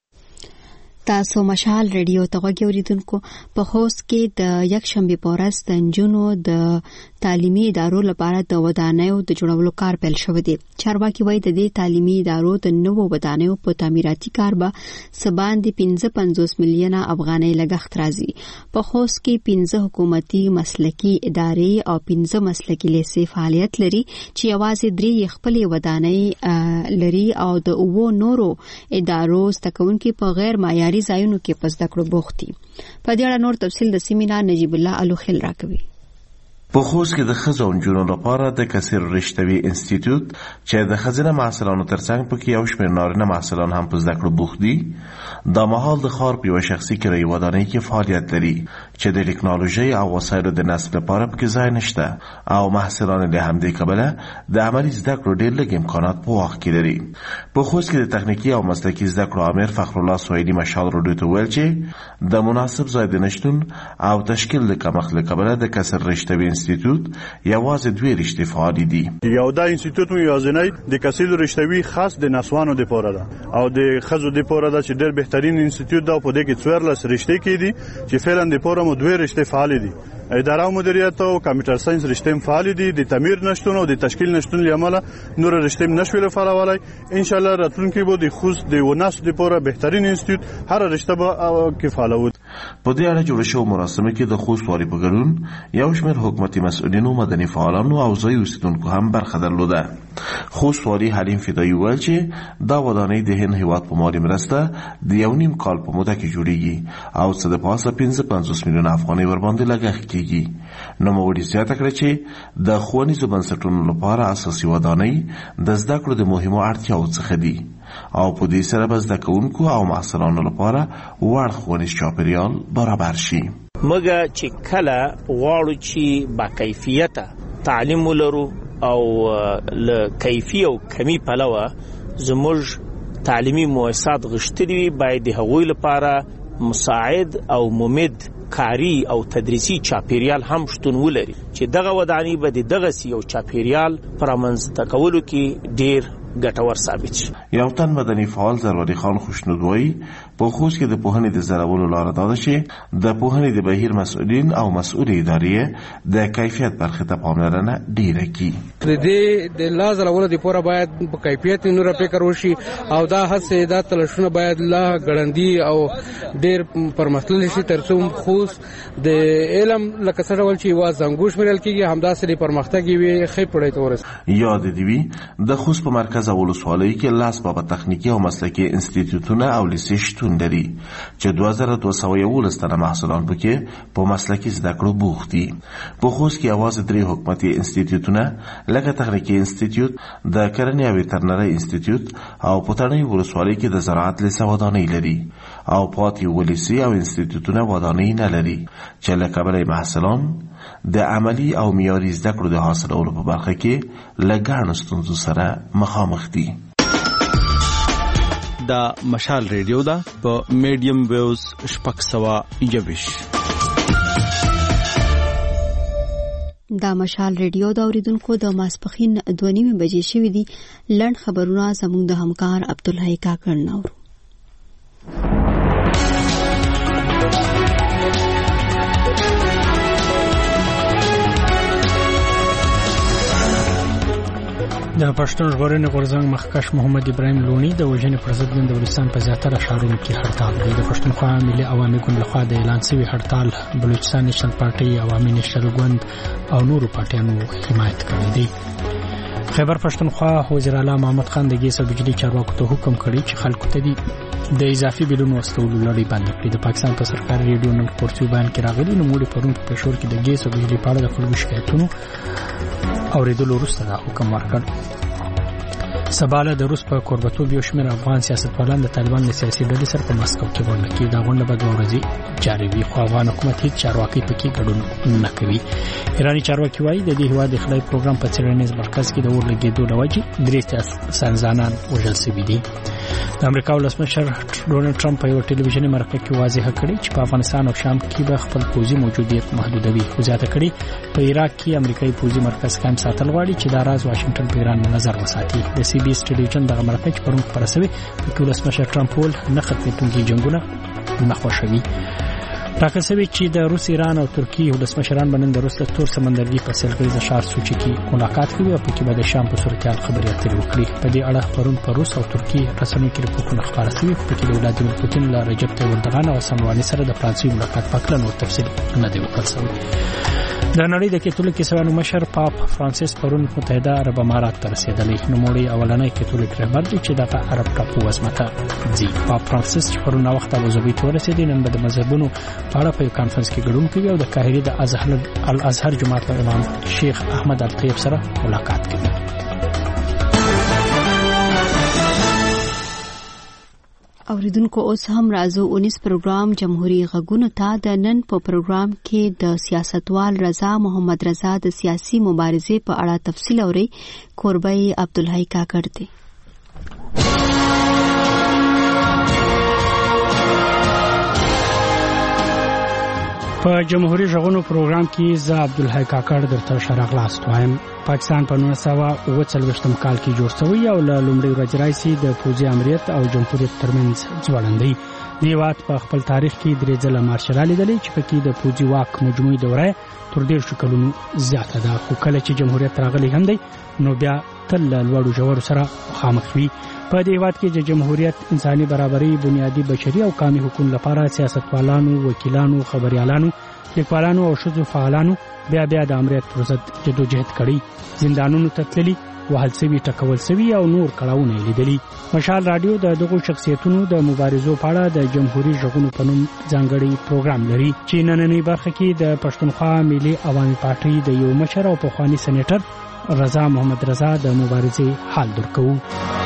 تاسو مشال رادیو ته غوږی اوریدونکو. په خوست کې د یک شنبه په ورځ د نجونو د تعلیمي ادارو لپاره د ودانیو د جوړولو کار پیل شوی دی. چارواکي وایي د دې تعلیمي ادارو د نوو ودانیو په تعمیراتي کار به سباندې 55 میلیونه افغانۍ لګښت راځي. په خوست کې 15 حکومتي مسلکي ادارې او 15 مسلکي لیسې فعالیت لري چې یوازې 3 خپلې ودانۍ لري او د اوو نورو ادارو ستکونکو په غیر معیاري ځایونو کې پس دکړو بوختي. په دې اړه نور تفصیل د سیمینار نجیب الله الوخیل راکوي. په خوست کې د ښځو او نجونو لپاره د کثیر رشتوي انسټیټیوټ چې د ښځینه محصلانو ترڅنګ پکې یو شمېر نارینه محصلان هم په زده کړو بوخت دي دا مهال د ښار په یوه شخصي کرایي ودانۍ کې فعالیت لري چې د ټکنالوژۍ او وسایلو د نصب لپاره پکې ځای نشته او محصلان له همدې کبله د عملي زده کړو ډېر لږ امکانات په وخت کې لري. په خوست کې د تخنیکي او مسلکي زده کړو امیر فخرالله سویلي مشال راډیو ته ویل چې د مناسب ځای د نشتون او تشکیل د کمښت له کبله د کثیر رشتوي انسټیټیوټ یوازې 2 رشتې فعال دي. یو دا انسټیټیوټ مو یوازینی د کثیر رشتوي خاص د نسوانو لپاره ده او د خزو لپاره ده چې ډېر بهترین انسټیټیوټ ده. په دې کې 14 رشتې کې دي چې فعلا د لپاره مو 2 رشتې فعال دي. اداره مدیریت او کمپیوټر ساينس رشتې فعال دي. د تعمیر نشټون او د تشکیل نشټون لامل نور رشتې نشوي فعالولای. ان شاء الله راتلونکي به د خوست د وناس لپاره بهترین انسټیټیوټ هر رشته به کې فعالوي. په دې اړه جوړ شو مراسمه کې د خوست والي په ګډون یو شمېر حکومتي مسؤلینو مدني فعالانو او ځایي اوسیدونکو هم برخه درلوده. خوست والي حلیم فدایي ویل چې دا ودانۍ د هند هیواد په مالي مرسته د 1.5 کال په موده کې جوړیږي او څه د پاسه 55 میلیون افغانۍ ورباندې لګښت کیږي. نوموړي زیاته کړه چې د ښوونیزو بنسټونو لپاره اساسي ودانۍ د زده کړو د مهمو اړتیاو څخه دي او په دې سره به زده کوونکو او محصلانو لپاره وړ ښوونیز چاپیریال برابر شي. موږ چې کله غواړو چې با کیفیته تعلیم ولرو او له کیفی او کمی پلوه زموږ تعلیمي مؤسسات غښتلي وي باید د هغوی لپاره مساعد او ممد کاری او تدریسي چاپیریال هم شتون ولري چې دغه ودانۍ به دغه یو چاپیریال پرمنځته کولو کې ډیر ګټور ثابت شي. یو تن مدني فعال زروری خان خوشنود وایي په خوست کې د پوهنې د زرولو لاره دا ده چې د پوهنې د بهیر مسؤلین او مسؤل ادارې د کیفیت برخې ته پاملرنه ډیره کړي. د دې د لا زرولو لپاره باید په کیفیت نور فکر وشي او دا هڅې دا تلشونه باید لا ګړندي او ډیر پرمختللي شي ترڅو خوست د علم لکه څه ډول چې واز زنګوش مرل کېږي همداسې پرمختګ وي خې پړې ته ورسېږي. یاد دی وی د خوست په مرکز خزه ولسوالیو کې لاس بابا تخنیکی او مسلکي انسټیټیوټونه او لیسې شتون لري چې 2211 تنه محصلان پکې په مسلکي زده کړو بوخت دي. په خوست کې یوازې 3 حکومتي انسټیټیوټونه لکه تخنیکی انسټیټیوټ، د کرنې او ویټرنري انسټیټیوټ او په تڼیو ولسوالۍ کې د زراعت لیسه ودانۍ لري او پاتې ولیسي او انسټیټیوټونه ودانۍ نه لري چې له کبله محصلان د عملی او معیاري زده کړو د حاصلولو په برخه کې له ګڼو ستونزو سره مخامخ دي. دا مشال ریډیو ده په میډیم ویوز 621. دا مشال ریډیو دا اوریدونکو د ماسپخین 2:30 بجې شوې دي. لړ خبرونه زموږ د همکار عبدالحی کاکړ نور. د پښتون ژغورنې غورځنګ مخکښ محمد ابراهیم لونی د وژنې پر ضد نن د ولستان په زیاتره ښارونو کې هړتال دی. د پښتونخوا ملي عوامي ګوند لخوا د اعلان شوي هړتال بلوچستان نیشنل پارټي، عوامي نیشنل ګوند او نورو پارټیانو حمایت کړی دی. خیبر پښتونخوا وزیر اعلی محمد خان د ګیس او بجلی چارواکو ته حکم کړی چې خلکو ته د اضافي بیلونو واستولو لړۍ بند کړي. د پاکستان په سرکاري ریډیو نن خپرتیو بیان کې راغلي نوموړي پرون په پېښور کې د ګیس او بجلی په اړه د خلکو شکایتونو اورېدلو وروسته دا حکم ورکړ. سباله د روس په کوربتوب یو شمېر افغان سیاستوالان د طالبان له سیاسي ډلې سره په مسکو کې غونډه کوي. دا غونډه به 2 ورځې جاري وي، خو افغان حکومت هیڅ چارواکي پکې ګډون نه کوي. ایراني چارواکي وایي د دې هېواد د خلای پروګرام په څېړنیز مرکز کې د اور لګېدو له وجې 3 ساینسدانان وژل شوي دي. د امریکا ولسمشر ډونالډ ټرمپ په یو ټلویزیوني مرکه کې واضح کړی چې په افغانستان او شام کې به خپل پوځي موجودیت محدودوي. خو زیاته کړي په عراق کې امریکایي پوځي مرکز قائم ساتل غواړي چې دا راز واشنگټن په ایران نظر وساتي. د سی بي اس ټلویزیون دغه مرکه چې پرون خپره شوې په ولسمشر ټرمپ ول نه ختمېدونکي جنګونه نه خوښوي. ټاکل شوی چې د روس، ایران او ترکیې ولسمشران به نن د روس له تور سمندرګي په سلګریزه ښار سوچي کې ملاقات کوي او پکې به د شام په صورتحال خبرې اترې وکړي. په دې اړه پرون په روس او ترکیې رسنیو کې رپورټونه خپاره شوي، خو پکې د ولادیمیر پوتین له رجب طیب اردوغان او حسن روحاني سره د فرانسوي ملاقات په اړه نور تفصیل نه دی وکړل شوی. د نړۍ د کاتولیک عیسویانو مشر پاپ فرانسیس پرون متحده عرب امارات ته رسیدلی. نوموړی اولنی کاتولیک رهبر دی چې دغه عرب ټاپو وزمته ځي. پاپ فرانسیس چې پرون وخت ابوظبي ته ورسېدی، نن به د مذهبونو په اړه په یو کانفرنس کې ګډون کوي او د قاهرې د الازهر جماعت امام شیخ احمد الطیب سره ملاقات کوي. اوریدونکو اوس هم راځو 19 پروګرام جمهوریت غږونو ته. د نن په پروګرام کې د سیاستوال رضا محمد رضا د سیاسي مبارزې په اړه تفصیل اوري. کوربه عبدالحی کاکړ دی. په جمهوریت غږونو پروګرام کې زه عبدالحی کاکړ درته شراغلاست وایم. پاکستان په 1940 کال کې جوړ شوی او له لومړۍ ورځې راځي د پوځي امریت او جمهوریت ترمنځ ځوړندۍ. د هېواد په خپل تاریخ کې 3 ځله مارشل لیدلی چې پکې د پوځي واک مجموعي دوره تر 1.5 کلونو زیاته ده. خو کله چې جمهوریت راغلی هم دی نو بیا تل لوړو ژورو سره مخامخ وي. په دې هېواد کې د جمهوریت انساني برابرۍ، بنیادي بشري او قومي حقوقو لپاره سیاستوالانو، وکیلانو، خبريالانو، لیکوالانو او ښځو فعالانو بیا د امریت پر ضد جدوجہد کړې. زندانونو ته تللي، وهل شوي، ټکول شوي او نور کړاوونه یې لیدلي. مشال رادیو د دغو شخصیتونو د مبارزو په اړه د جمهوریت غږونو په نوم ځانګړی پروګرام لري چې نننۍ برخه کې د پښتونخوا ملي عوامي پارټي د یو مشر او پخوانی سېنیټر رضا محمد رضا د مبارزې حال درکوو.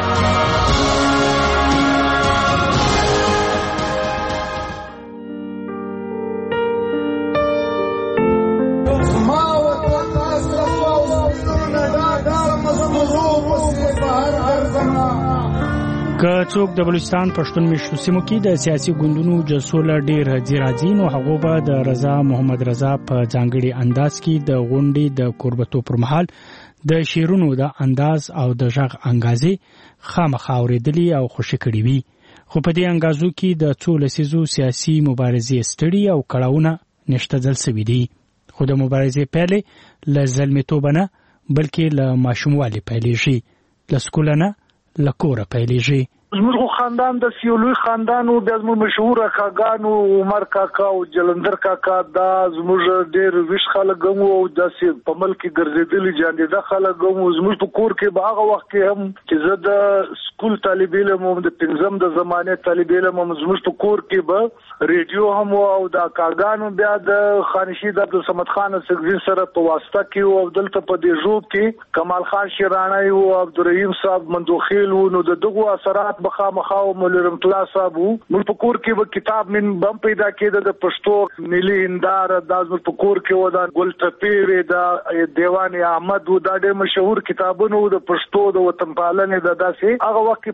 که څوک د بلوچستان پښتون مشرو سیمو کې د سیاسي ګوندونو جلسو له ډېر راځي نو هغه به د رضا محمد رضا په ځانګړي انداز کې د غونډې د کوربتو پر مهال د شیرونو د انداز او د ژغ انګازې خامخا اورېدلي او خوشي کړي وي. خو په دې انګازو کې د څو لسیزو سیاسي مبارزې ستړي او کړاوونه نشته ځل سوي دي. خو د مبارزې پیلې له زلمیتوبه نه بلکې له ماشوموالي پیلېږي، له سکوله نه له کوره پیلېږي. زموږ خاندان د سیولوی خاندان او د زموږ مشهور کاګانو عمر کاکا او جلندر کاکا دا زموږ ډېر ویش خلک او د په ملک ګرځېدلي جاندې خلک او زموږ په کور کې به هغه وخت کې هم چې زه د سکول طالب علم او د پنځم د زمانه طالب علم هم زموږ په کور کې به ریډیو هم او د کاګانو بیا د خانشید عبد الصمد خان سګزي سره په واسطه کې او دلته په دې جوب کې کمال خان شیرانی او عبدالرحیم صاحب مندوخیل نو د دغه اثرات بخامخا او مولا رحمت الله صاحب موږ په کور کې به کتاب من بم پیدا کېده د پښتو ملي هندار د موږ په کور کې و د ګل تپیر د دیوان احمد و د ډېر مشهور کتابونو د پښتو د وطن پالنې د داسې هغه وخت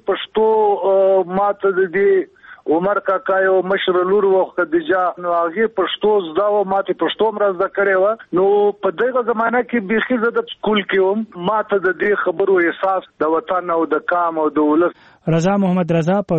پښتو ماته د دې عمر کاکا یو مشر لور وخت خدیجه نو هغه پښتو زده او ماته پښتو مرزه کړې و نو په دغه زمانہ کې بيخي زده سکول کې هم ماته د دې خبرو احساس د وطن او د کام او د ولس. رضا محمد رضا په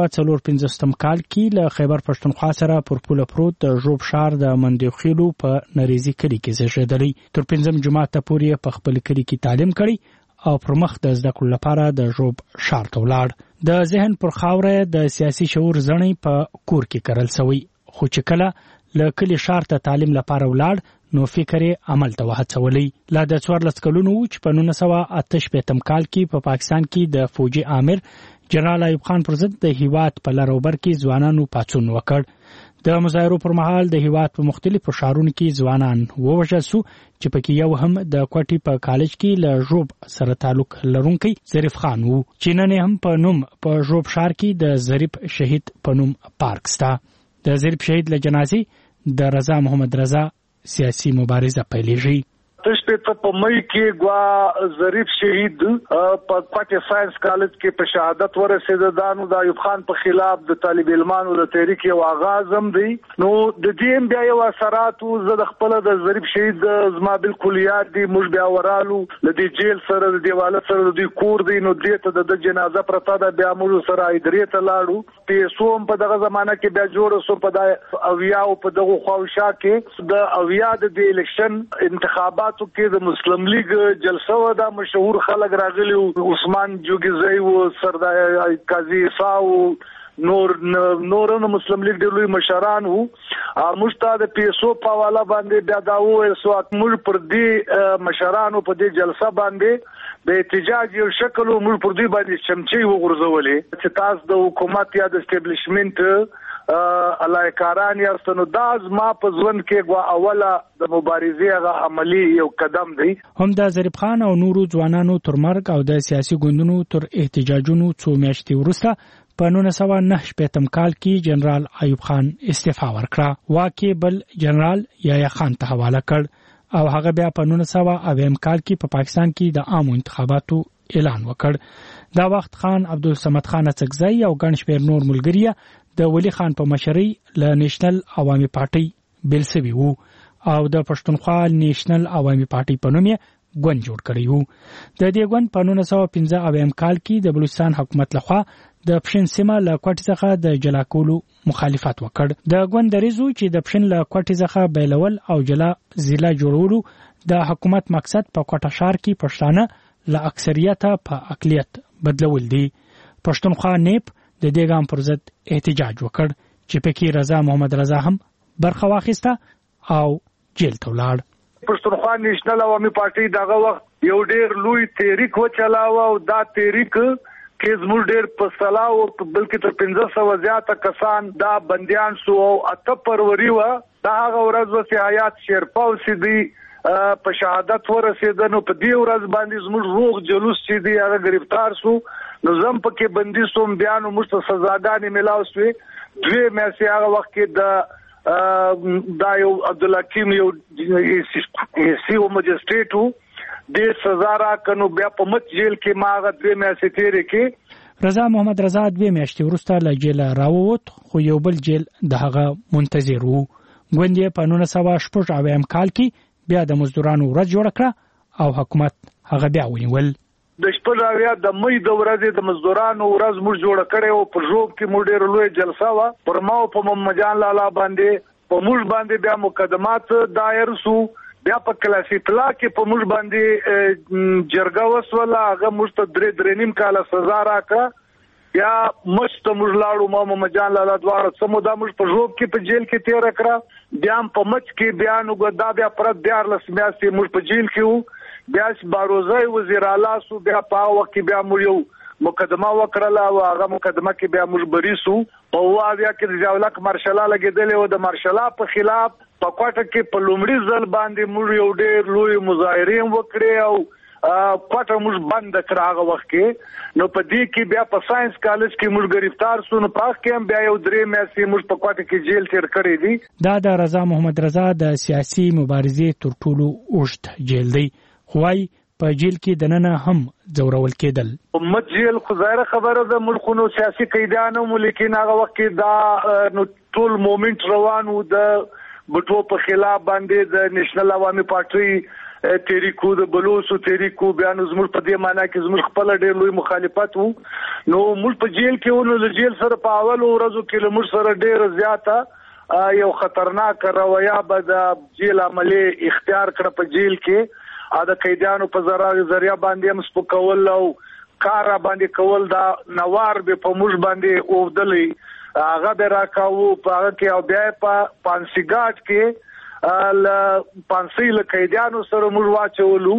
1945 کال کې له خیبر پښتونخوا سره پر پوله پروت د ژوب شار د مندوخیلو په نریزي کلی کې زیږیدلی. تر 5 جماعت پورې په خپل کلی کې تعلیم کړی او پر مخ د زده کړو لپاره د ژوب شار ته ولاړ. د ذهن پر خاوره د سیاسي شعور زڼې په کور کې کرل شوی خو چې کله له کلی شار ته تعلیم لپاره ولاړ نو فکر یې عمل ته وهڅولی. لا د 14 کلونو چې په 1988 کال کې په پاکستان کې د فوجي امیر جنرال ایوب خان پر ضد د هیواد په لر او بر کې ځوانانو پاڅون وکړ. د مظاهرو پر مهال د هیواد په مختلفو ښارونو کې ځوانان ووژل شو چې پکې یو هم د کوټي په کالج کې له ژوب سره تعلق لرونکی ظریف خان وو چې نن هم په نوم په ژوب ښار کې د ظریف شهید په نوم پارک سته. د ظریف شهید له جنازې د رضا محمد رضا سیاسي مبارزه پیلېږي. تشپیته په مې کې غوا ظریف شهید په کوټه ساينس کالج کې په شهادت ورسېد. دانو د ایوب خان په خلاف د طالب علمانو د تحریک یو آغاز هم دی. نو د دې بیا یو اثرات زه د خپل د ظریف شهید زما بالکل یاد دي. موږ بیا ورالو د دې جیل سره د دیواله سره د کور دی نو دې ته د جنازه پرته د بیا موږ سره ادارې ته لاړو. پیسوم په دغه زمانہ کې بیا جوړ سو په د اویا او په دغه خواوشا کې د اویا د الیکشن انتخابات کې د مسلم لیگ جلسه و دا مشهور خلک راغلي عثمان جوګیزی او سردار قاضي صاحب نورونو مسلم لیگ د لوی مشران وو. مشته د پیسو په حواله باندې بیا دا وایي سو موږ پر دې مشرانو په دې جلسه باندې د احتجاج یو شکل موږ پر دې باندې چمچي وغورځولې چې تاسو د حکومت یا د اسټابلیشمنت الایکاران یاستنو داز ما په ځوند کې غوا اوله د مبارزې هغه عملی یو قدم دی. هم د ظریف خان او نورو ځوانانو تر مرګ او د سیاسي ګوندونو تر احتجاجونو څو میاشتې وروسته په 1989 کال کې جنرال ایوب خان استعفا ورکړه. واکې بل جنرال یحیی خان ته حواله کړ او هغه بیا په 1990 کال کې په پاکستان کې د عامو انتخاباتو اعلان وکړ. دا وخت خان عبدالصمد خان سګزی او ګڼ شمېر نور ملګري د ولی خان په مشرۍ له نېشنل عوامي پارټۍ بیل سوي وو او د پښتونخوا نېشنل عوامي پارټۍ په نوم یې ګوند جوړ کړی وو. د دې ګوند په 1915 کال کې د بلوچستان حکومت لخوا د پښین سیمه له کوټې څخه د جلا کولو مخالفت وکړ. د ګوند دریزو چې د پښین له کوټې څخه بیلول او جلا ضلع جوړولو د حکومت مقصد په کوټه ښار کې پښتانه له اکثریته په اقلیت بدلول دي. پښتونخوا نیپ د دې ګام پر ضد احتجاج وکړ چې پکې رضا محمد رضا هم برخه واخیسته او جیل ته ولاړ. پښتونخوا نېشنل عوامي پارټي دغه وخت یو ډېر لوی تحریک وچلاوه او دا تحریک کې زموږ ډېر په سلا او بلکې تر 1500 زیاته کسان دا بندیان شو او 8 فروری و دا هغه ورځ و حیات شیرپاو سیدی په شهادت ورسېدنو په دې ورځ باندې زموږ روغ جلوس چې دی هغه گرفتار شو. نو زم پکې بندي سوم بیان مست سزاګانې ملاو شوې. دوی مې هغه وخت کې د یو عبدالحکیم یو سی او مجسټریټ د سزا را کنو بیا په مت جیل کې ماغه دوی مې تیرې کې. رضا محمد رضا 2 میاشتې وروسته له جیل راووت خو یو بل جیل د هغه منتظر وو. ګوند یې په 1990 کال کې بیا د مزدورانو ورځ جوړ کړه او حکومت هغه بیا ونیول. د شپږ اویا د مې د ورځې د مزدورانو ورځ موږ جوړ کړې او په ژوب کې موږ ډېر لوی جلسه وا پر ما او په محمد جان لالا باندې په موږ باندې بیا مقدمات دایر سو. بیا په کلاسي اطلاع کې په موږ باندې جرګه وسوله هغه موږ ته 3.5 کال سزا راکړه یا مشت موږ لاړو محمد جان لالا دواړه سمو دا موږ په ژوب کې په جیل کې تیر کړه بیا په مچ کې بیا نو دا بیا پر 14 میاشتې موږ په جیل کې وو بیا باروزای وزیر اعلی سو بیا په وخت کې بیا موږ یو مقدمه وکړه او هغه مقدمه کې بیا موږ بریسو او بیا کې د جاولک مارشاله لګیدل او د مارشاله په خلاف په کوټه کې په لومړي ځل باندې موږ یو ډېر لوی مظاهره وکړې او کوټه موږ بند کړه هغه وخت کې نو په دې کې بیا په ساينس کالج کې موږ گرفتار شو نو پاک کې بیا یو 3 میاشتې موږ په کوټه کې جیل تیر کړی دی دا د رضا محمد رضا د سیاسي مبارزې تر ټولو اوږد جیل دی خوای په جیل کې دننه هم زورول کېدل امت جیل خو ظاهر خبره ده ملکونو سیاسي قیدانو لیکن هغه وخت کې دا نو ټول مومنت روانو د بټو په خلاف باندې د نېشنل عوامي پارټي تحریکو د بلوچو تحریکو بیان زموږ په دې معنی کې زموږ خپل ډېر لوی مخالفت وو نو موږ په جیل کې ونو د جیل سره په اول ورځو کې موږ سره ډېر زیاته یو خطرناک رویه به د جیل عملی اختیار کړ په جیل کې د قیدانو په ذریعہ باندې هم سپکول او کار باندې کول دا نوار به په موږ باندې اوردلې هغه به راکاو په هغه کې او بیا په پانسیګاټ کې ل پانسیل قیدانو سره موږ واچولو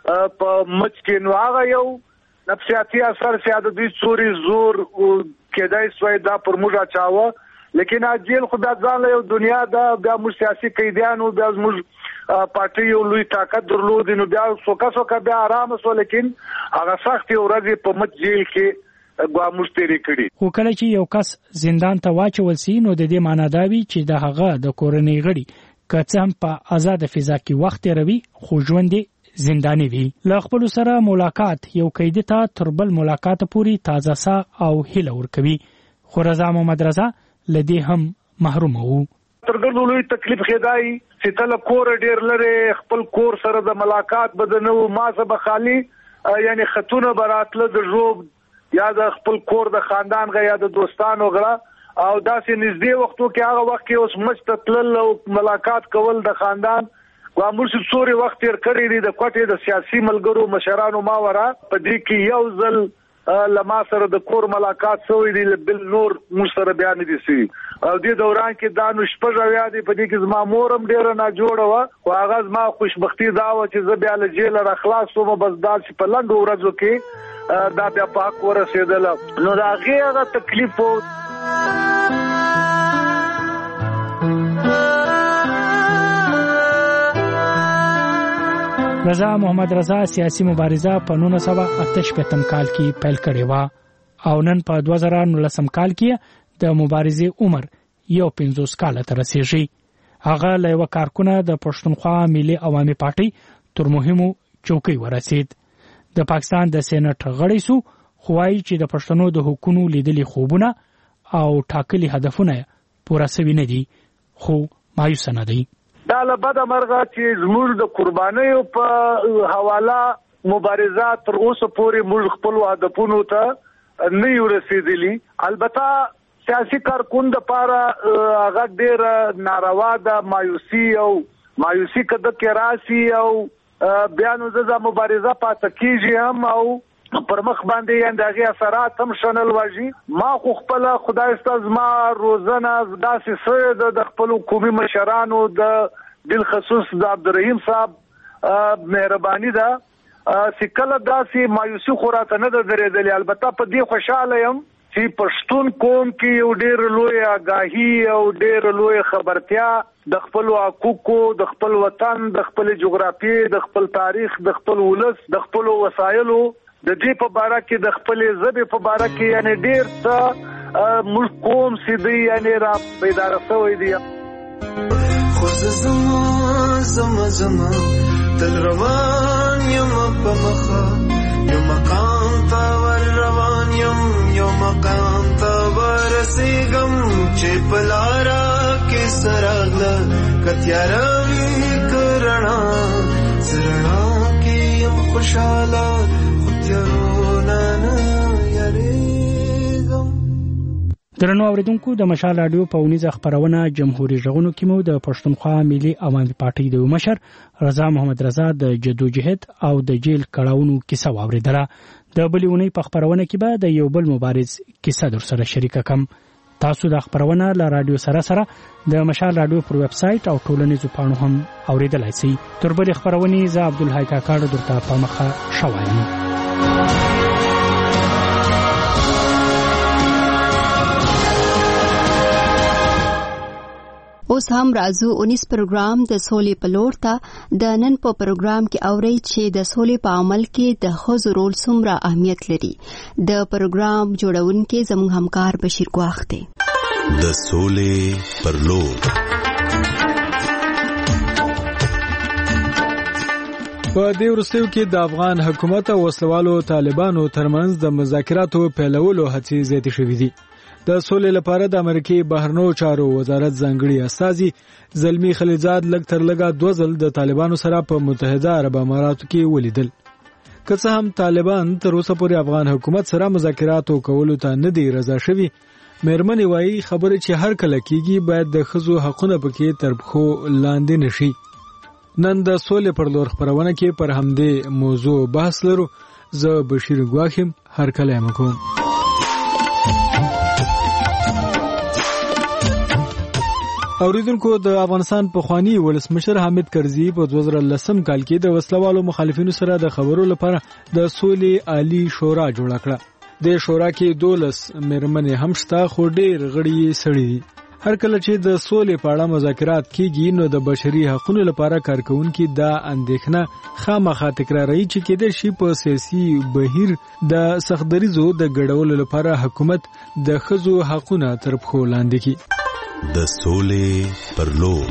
په مچ کې نو هغه یو نفسیاتي اثر سیاده دي چوري زور کېدای سوی دا پر موږ اچاوه لیکن اجل خدای ځان له دنیا دا بیا موږ سیاسي قیدانو بیا موږ پارټي یو لوی طاقت درلود نو بیا څوکا بیا آرام سو لیکن هغه سخت ورځې په مچ جیل کې ګوامشتري کړي خو کله چې یو کس زندان ته واچول سي نو د دې معنی دا وی چې د هغه د کورنۍ غړي که هم په آزاد فضا کې وخت روي خو ژوند زنداني وي له خپل سره ملاقات یو قیدی ته تر بل ملاقات پوری تازه سا او هیله ورکوي خو رضا محمد رضا لدی هم محروم وو تر دې لوی تکلیف خدای چې تل کور ډیر لره خپل کور سره د ملاقات بدنو ما سبا خالی یعنی خاتون براتله د جوب یا د خپل کور د خاندان غیا د دوستانو غلا او داسې نږدې وختو کې هغه وخت کې اوس مستقل او ملاقات کول د خاندان کومر څه څوري وخت تیر کړی دی د کوټې د سیاسي ملګرو مشرانو ماورا په دې کې یو ځل لما سره د کور ملاقات شوې دی بل نور مشر بیان دي سي او دې دوران کې دا نو شپږ بیا دی په دې کې زما مورم ډیر نه جوړه و او هغه زما خوشبختی دا و چې زه بیا له جیل را خلاص شوم بس دا چې په لنډو ورځو کې دا بیا پاک ورسېدل نو دا هغه تکلیف رضا محمد رضا سیاسي مبارزه په 1988 کال کې پیل کړې و او نن په 2019 کال کې د مبارزې عمر یو 50 کال ته رسیدي هغه له یو کارکونه د پښتونخوا ملي عوامي پارټي تر مهمو چوکۍ ورسید د پاکستان د سېنات غړی سو خوای چې د پښتنو د حکومت لیدلي خوبونه او ټاکلي هدفونه پوره سوي نه دي خو مایوس نه دي دا له بد مرغه چې زموږ د قربانیو په حواله مبارزات تر اوسه پورې موږ خپل هدفونو ته نه یو رسیدلی البته سیاسي کارکون د پاره هغه ډیر ناروا د مایوسی کده کې راسي او بیان د مبارزه پاتې کیږي هم او پر مخ باندې اندغه اثرات هم شنل واجی ما خو خپل خدای ستاسو ما روزنه داسې سره د خپل حکومي مشرانو د بالخصوص د عبدالرحیم صاحب مهرباني ده سکله داسې مایوسی خوراته نه درېدلې البته په دې خوشاله یم چې پښتون قوم کې یو ډېر لوی آگاهي او ډېر لوی خبرتیا د خپل حقوقو د خپل وطن د خپل جغرافي د خپل تاریخ د خپل ولس د خپل وسایلو د دې په باره کې د خپل ژبې په باره کې یعنی ډېر څه ملک قوم سیدی یعنی را بیدار شوی دی خو زما تل روان یم په مخه یو مقام ته ور روان یم یو مقام ته ورسېږم چې په لاره کې سراغله کتیاره وي کرنا سرنا کې یم خوشاله درنو اوریدونکو د مشال رادیو په ونیزه خبرونه جمهوریت ژغونو کې مو د پښتونخوا ملي عوامي پارټي د مشر رضا محمد رضا د جدوجہد او د جیل کړهونو کیسه واوریدله د بلونی په خبرونه کې به د یو بل مبارز کیسه در سره شریکه کوم. تاسو د خبرونه له رادیو سره د مشال رادیو پر ویب سټ او ټولنیزو پاڼو هم اوریدلای شئ. تر بل خبرونه ز عبدالحی کاکړ درته په مخه شوایم. اوس هم راځو 19 پروګرام د سولې په لور ته. د نن په پروګرام کې اورئ چې د سولې په عمل کې د ښځو رول څومره اهمیت لري. د پروګرام جوړونکي زموږ همکار بشیر ګواخ دی. د سولې پر لور. په دې وروستیو کې د افغان حکومت او وسلوالو طالبانو ترمنځ د مذاکراتو پیلولو هڅې زیاتې شوې دي. د سولې لپاره د امریکای بهرنیو چارو وزارت ځانګړي استازي زلمی خلیلزاد لږ تر لږه 2 ځل د طالبانو سره په متحده عرب اماراتو کې ولیدل. که څه هم طالبان تر اوسه پورې افغان حکومت سره مذاکرات کولو ته نه دی رضا شوي، مېرمنې وایي خبره چې هر کله کېږي باید د ښځو حقونه پکې تر پښو لاندې نشي. نن د سولې پر لور خبرونه کې پر همدې موضوع بحث لرو. زه بشیر ګواخم هر کله مکوم. اوریدونکو، د افغانستان پخوانی ولسمشر حامد کرزي په 2010 کال کې د وسلوالو مخالفینو سره د خبرو لپاره د سولې عالی شورا جوړه کړه. د شورا کې 12 مېرمنې هم شته، خو ډېر غړي سړي دي. هر کله چې د سولې په اړه مذاکرات کیږي نو د بشري حقوقو لپاره کارکونکي دا اندېښنه خامخا تکراروي چې کېدای شي په سیاسي بهیر د سختدریزو د ګډولو لپاره حکومت د ښځو حقونه تر پښو لاندې کړي. د سولې پر لور.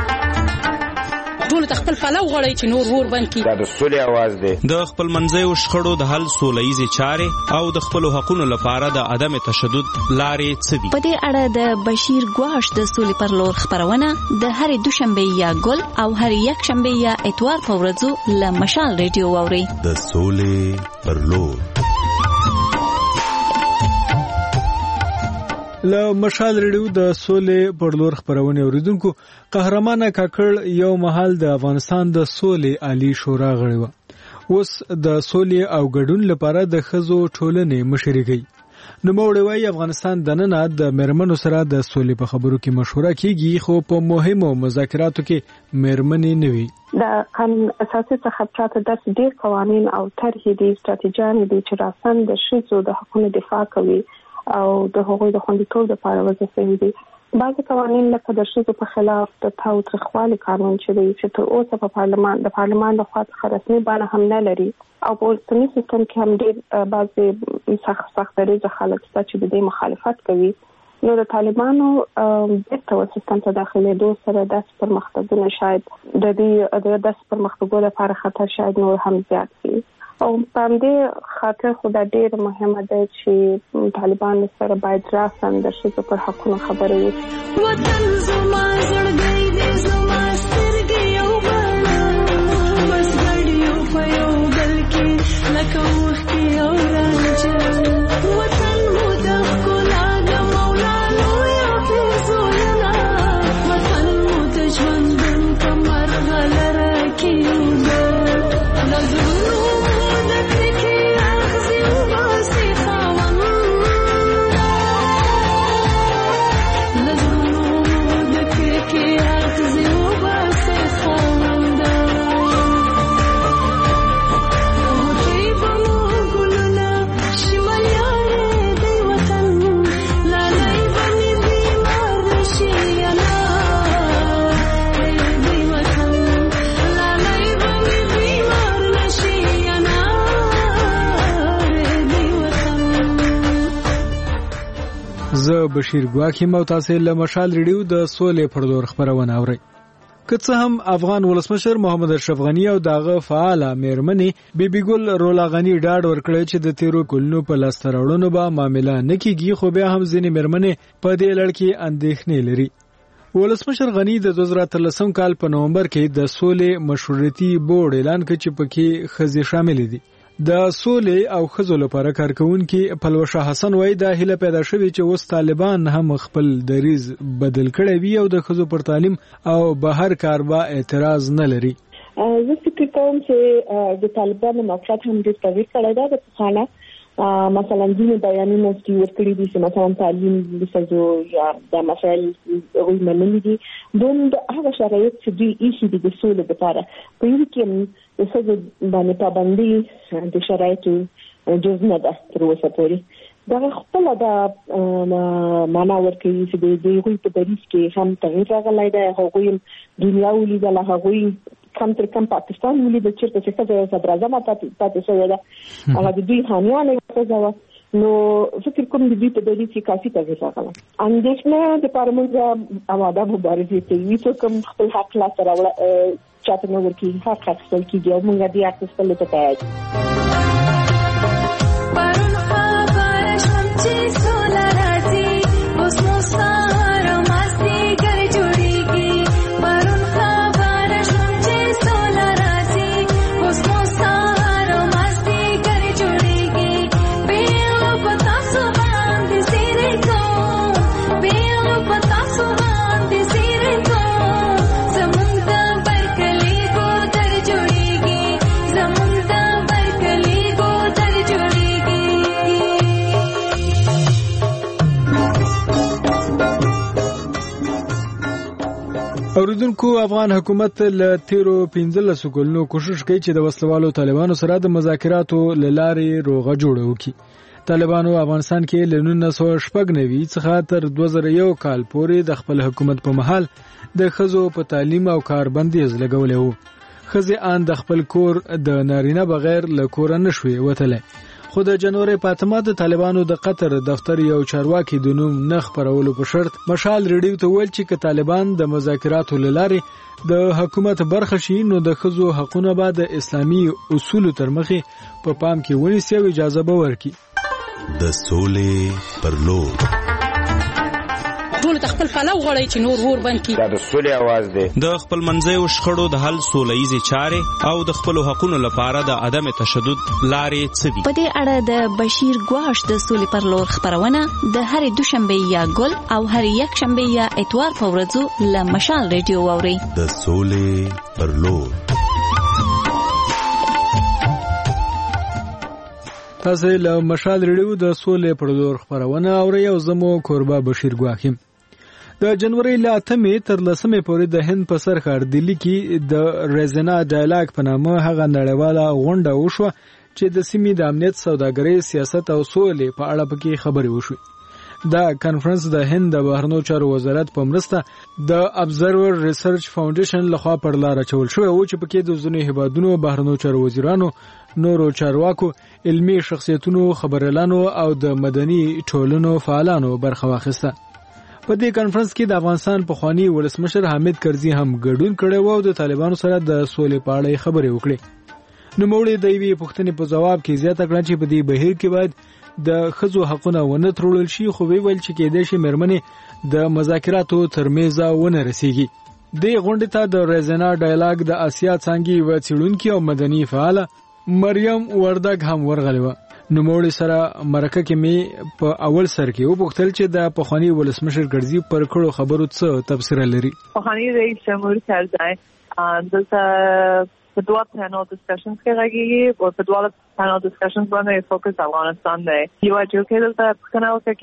ټول خپل پلو غړي چې نور ور باندې دا د سولې आवाज دی. د خپل منځي شخړو د حل سولېزي چارې او د خپل حقوقو لپاره د عدم تشدد لارې څه دي. په دې اړه د بشیر ګواش د سولې پر لور خبرونه د هر دوشنبه یا ګل او هر یک شنبه یا اتوار په ورځو له مشال ریډیو اوري. د سولې پر لور. له مشال ریډیو د سولې پر لور خبرونه اوریدونکو. قهرمان کاکړ یو مهال د افغانستان د سولې عالی شورا غړی و. اوس د سولې او ګډون لپاره د ښځو ټولنې مشري کوي. نو موږ وایي افغانستان د نن د مېرمنو سره د سولې په خبرو کې مشوره کیږي، خو په مهمو مذاکراتو کې مېرمنې نه وي. د قانون اساسي څخه پراته د ډېر قوانین او طرحې دي، ستراتیژیانې دي چې راسن د ښځو د حقوقو دفاع کوي او د هغوی د خوندیتوب لپاره وظیفه دي. بعض قوانین لکه د ښځو په خلاف د تاوتریخوالي قانون چې تر اوسه په پارلمان لخوا څخه رسمي بڼه هم نه لري او په اوسني سیستم کې هم ډېر بعضې سختدریځه خلک شته چې د دې مخالفت کوي. نو د طالبانو بیرته سیستم ته داخلېدو سره داسې پرمختګونه شاید د داسې پرمختګونو لپاره خطر شاید نور هم زیات شي. او په دې خاطر خو دا ډېر مهمه ده چې طالبان سره باید راسن د ښځو پر حقونو خبرې وکړي. وطن زما زړګی دی، زما سترګې یو بڼه، بس ګډ یو په یو بل کې لکه اوښکې او رانجه. وطن مو د ښکلا د مولا لویه فیضونه، وطن مو د ژوندون په مرغلره کې اوبه، له زړونو زه بشیر ګواکیم او تاسو له مشال ریډیو د سولې پر لور خبرونه اورئ. که څه هم افغان ولسمشر محمد اشرف غنی او دغه فعاله مېرمنې بیبي ګل رولا غنی ډاډ ورکړی چې د تیرو کلونو په لاسته راوړنو به معامله نه کیږي، خو بیا هم ځینې مېرمنې په دې لړ کې اندېښنې لري. ولسمشر غنی د 2013 کال په نومبر کې د سولې مشورتي بورډ اعلان کړ چې پکې ښځې شامل دي. د سولې او ښځو لپاره کارکونکي پلوشه حسن وایي دا هیله پیدا شوې چې اوس طالبان هم خپل دریز بدل کړی وي او د ښځو پر تعلیم او بهر کار به اعتراض نه لري. زه فکر کوم چې د طالبانو موقعیت هم ډېر تغیر کړی دی د پخوانه مثلا ځینې بیانونه چې ورکړي دي چې مثلا تعلیم د ښځو یا د مسایل هغوی منلي دي د هغه شرایط چې دوی ایښي دي د سولې لپاره په یوه کې د ښځو باندې پابندي د شرایطو جز نه ده تر اوسه پورې دا خپل د معنا ورکوي چې د هغوی په دریځ کې هم تغیر راغلی دی هغوی دنیا ولیدله هغوی کم تر کم پاکستان ولید چې په څه صدر اعظم پاتې شوی ده هغه د دوی حامیانه ښځه نو فکر کوم د دوی په دلیل کې کافي تغیر راغلی اندېښنه د لپاره موږ آماده مبارزې کوي چې کوم خپل حق لاسته راوړي چاته نه ورکوي حق اخیستل کېږي او موږ دې حق اخیستلو ته تیار اوریدونکو افغان حکومت له تیرو 15 کلونو کوشش کوي چې د وسلوالو طالبانو سره د مذاکراتو لارې روغه جوړه وکړي طالبانو افغانستان کې له 1996 څخه تر 2001 کال پورې د خپل حکومت په مهال د ښځو په تعلیم او کار بندیز لګولې وو ښځې ان د خپل کور د نارینه بغیر له کور نه شوې وتلې خو د جنوري پاتمه د طالبانو د قطر دفتر یو چارواکي د نوم نه خبرولو په شرط مشال ریډیو ته ویل چې طالبان د مذاکراتو لارې د حکومت برخه شي نو د ښځو حقوقونه به د اسلامي اصولو تر مخې په پام کې ونیسي او اجازه به ورکړي د سولې پر لور ټول خپل پلو غړی چې نور ور باندې دا د سولې आवाज دی د خپل منځي شخړو د حل سولېزي چارې او د خپل حقوقو لپاره د عدم تشدد لارې څه دي په دې اړه د بشیر ګواش د سولې پر لور خبرونه د هر دوشنبه یا ګل او هر یک شنبه یا اتوار په ورځو له مشال ریډیو اوري د سولې پر لور تاسو له مشال ریډیو د سولې پر لور خبرونه اوري او زمو کوربه بشیر ګواخیم د جنوري له 8 تر 10 پورې د هند په سر ښار دلی کې د ریزنا ډایلاګ په نامه هغه نړیواله غونډه وشوه چې د سیمې د امنیت سوداګرۍ سیاست او سولې په اړه پکې خبرې وشوې دا کانفرنس د هند د بهرنیو چارو وزارت په مرسته د ابزرور ریسرچ فاونډیشن لخوا پر لار چول شوی و چې پکې د ځینو هیوادونو بهرنیو چارو وزیرانو نورو چارواکو علمي شخصیتونو خبريالانو او د مدني ټولنو فعالانو برخه واخیسته په دې کانفرنس کې د افغانستان پخوانی ولسمشر حامد کرزي هم ګډون کړی و او د طالبانو سره د سولې په اړه خبرې وکړې نو موږ د یوې پوښتنې په جواب کې زیاته کړه چې په دې بهیر کې باید د ښځو حقونه ونه ترول شي خو ویل چې کېدای شي مېرمنې د مذاکراتو تر میزه ونه رسیږي د غونډې ته د ریزنا ډایلاګ د آسیا څنګه و څېړونکو او مدني فعال مریم وردګ هم ورغلی و نو موږ سره مرکه کې می په اول سر کې وپوښتل چې د پخوانی ولسمشر کرزي پر کړو خبرو څه تفسیر لري پخوانی رئیس جمهور کرزي دلته په دوه پینل ډسکشنز کې راغلي او په دوه پینل ډسکشنز باندې فوکس افغانستان دی یو چې دلته څنګه وکړي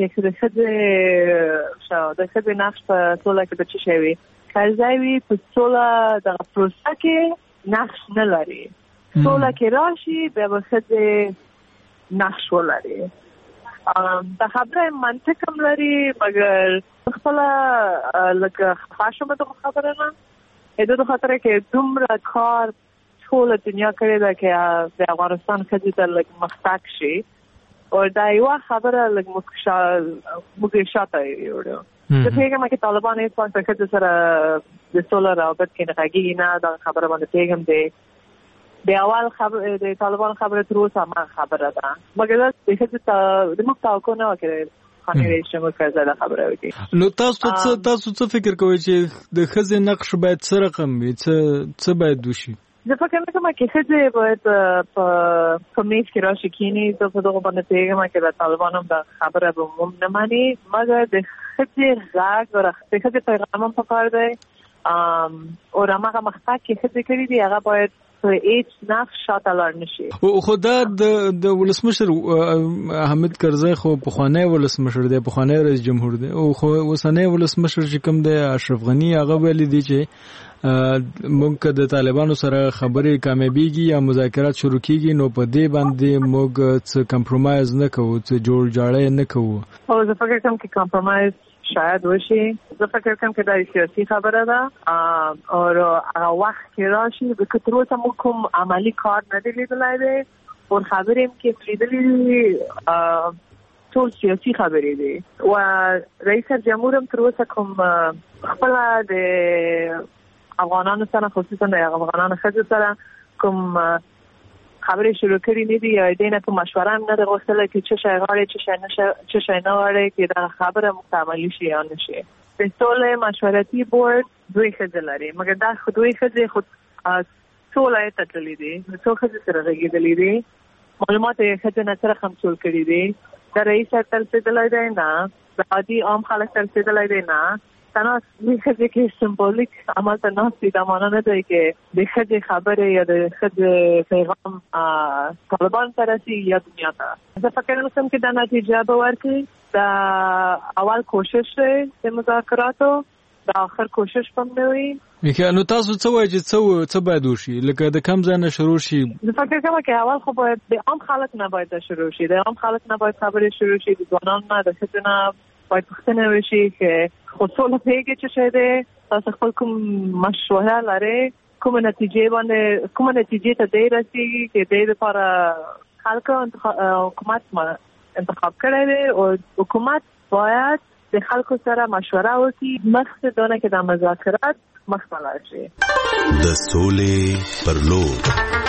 چې د خځې نقش په ټوله کې د څه شي کرزي په ټوله د پروسه کې نقش نه لري ټوله کې راشي به خځې نقش ولري دا خبره منطق هم لري مګر خپل لکه خاصه ته خبره نه د خاطر کې دومره کار ټول دنیا کړی دا چې د افغانستان کې د لک مختک شي او دا یو خبره لک مخه شاته یوړو د پیغام کې طالبان یې څنګه چې سره د سولر او بد کې نه راګي نه دا خبره باندې پیغام دی د اول خبر د طالبان خبره تر اوسه ما خبره ده مګر د هغه د مختاو نه وکړي خاني رئیس جمهور کرزي خبره وکړي نو تاسو څه فکر کوئ چې د خزې نقش باید څه رقم وي څه باید وشي زه فکر کوم چې خزې باید په میز کې راشي کینی د په دغه باندې پیغام کې د طالبانو د خبره به مم نه مانی مګر د خزې غږ ورخ د خزې پیغام په کار دی او هغه مخته کې خدای کړی دی هغه باید هیڅ نفس شاته لاړ نشي. خو دا د ولسمشر حامد کرزی خو پخوانی ولسمشر دی، پخوانی رئیس جمهور دی، او خو اوسنی ولسمشر چې کوم دی اشرف غنی هغه ویلي دی چې موږ د طالبانو سره خبرې کامیابیږي یا مذاکرات شروع کیږي نو په دې باندې موږ څه کمپرومایز نه کوو، څه جوړ جاړی نه کوو. او زه فکر کوم چې کمپرومایز شاید وشي. زه فکر کوم چې دا سیاسي خبره ده او هغه وخت کې راشي چې تر اوسه موږ کوم عملی کار نه دی لیدلی دی او خبرې هم کې لیدلې ټول سیاسي خبرې دي او رئیس جمهور هم تر اوسه کوم خپل د افغانانو سره خصوصا د افغانانو ښځو سره کوم خبرې شروع کړې نه دي یا دینه کوم مشوره هم نه ده غوښتله چې څه شی غواړي څه شی نه غواړي چې دا خبره مکمل شي یا نه شي. د سولې مشورتي بورډ دوی ښځې لري مګر دا خو دوی ښځې خو سوله یې تړلې دي، څو ښځې سره غږېدلې دي، معلومات یې ښځې نه سره خمسول کړي دي. د رئیس تر رسېدلی دی نه، د عادي عام خلک تر رسېدلی دی نه. تنها دوی ښځې کې سمبولیک عمل ته ناست دي. دا معنا نه دی چې د ښځې خبرې یا د ښځې پیغام طالبان ته رسي یا دنیا ته. زه فکر نه کوم چې دا نتیجه به ورکړي. د اول کوشش دی د مذاکراتو، د آخر کوشش هم نه وي. نو تاسو څه وایئ چې څه باید وشي؟ لکه د کوم ځای نه شروع شي؟ زه فکر کوم چې اول خو باید د عام خلک نه باید شروع شي. د عام خلک نه باید خبرې شروع شي، د ځوانانو نه، د ښځو نه باید پوښتنه وشي چې خو سوله پیږي چې څه دی، تاسو خپل کوم مشوره لرئ، کومه نتیجې ته دی رسېږي چې دی لپاره خلکو حکومت انتخاب کړی دی او حکومت باید د خلکو سره مشوره وکړي مخکې دونه چې د مذاکرات مخته لاړ شي. د سولې پر لور.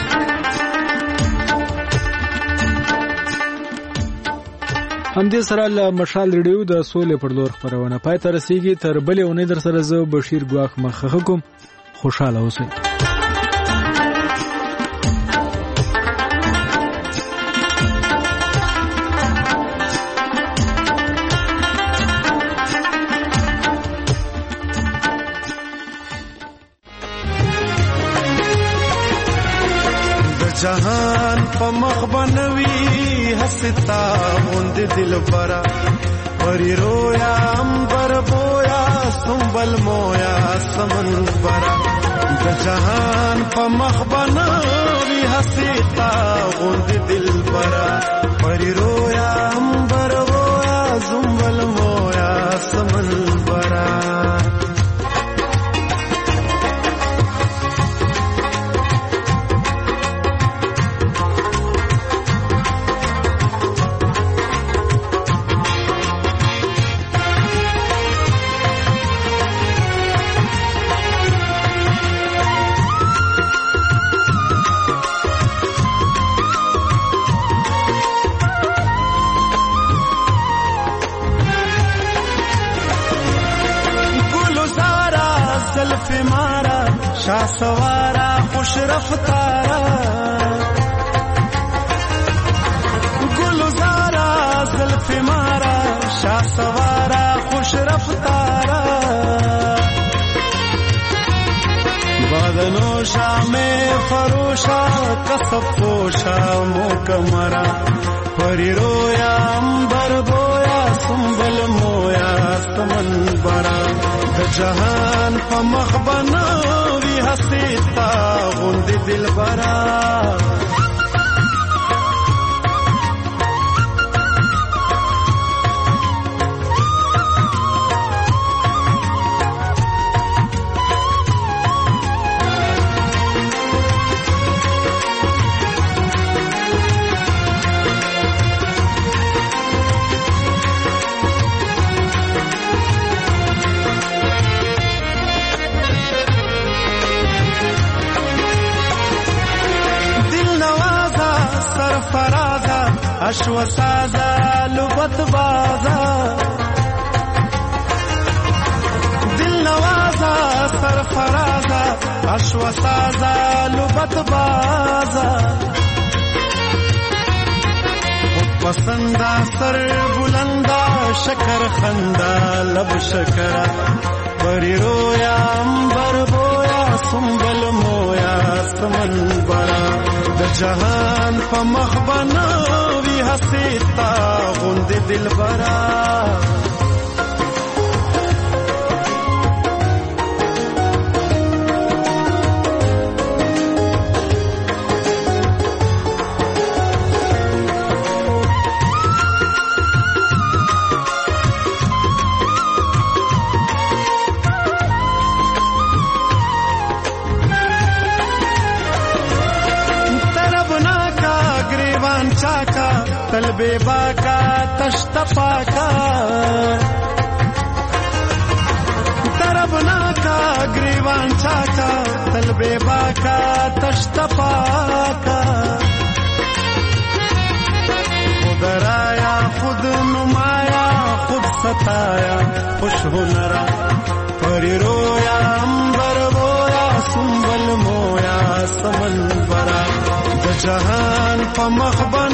همدې سره له مشال ریډیو د سولې پر لور خبرونه پای ته رسیږي. تر بلې اونۍ در سره زه بشیر ګواخ مخه کوم. خوشاله اوسئ. جهان په مخ بنوي هستا اوند دل برا پری رویا امبر بویا سنبل مویا سمن برا د جهان په مخ بنوي هستا اوند دل برا پری رویا امبر بویا سنبل مویا سمن برا. شاه سوارا خوش رفتارا گلزارا زلف مارا شاه سوارا خوش رفتارا بادنوشا میں فروشا کسب پوشا موکمرا پری رویا امبر بویا سنبل مویا سمن برا د جهان په مخ بنوي هستا غوند دل برا. اشو سازا لبت بازا دل نوازا سرفرازا اشو سازا لبت بازا پسندا سر بلندا شکر خندا لب شکرا پری رویا امبر بویا سنبل مویا سمن برا د جهان په مخ بناوي حسیتا غوند دل برا تل بیبا کا تشتپا کا تربنا کا گریوان چاکا تل بیبا کا تشتپا کا خود رایا خود نمایا خود ستایا خوش ہنرا پری رویا امبر بویا سنبل مویا سمن برا د جہان پا مخبن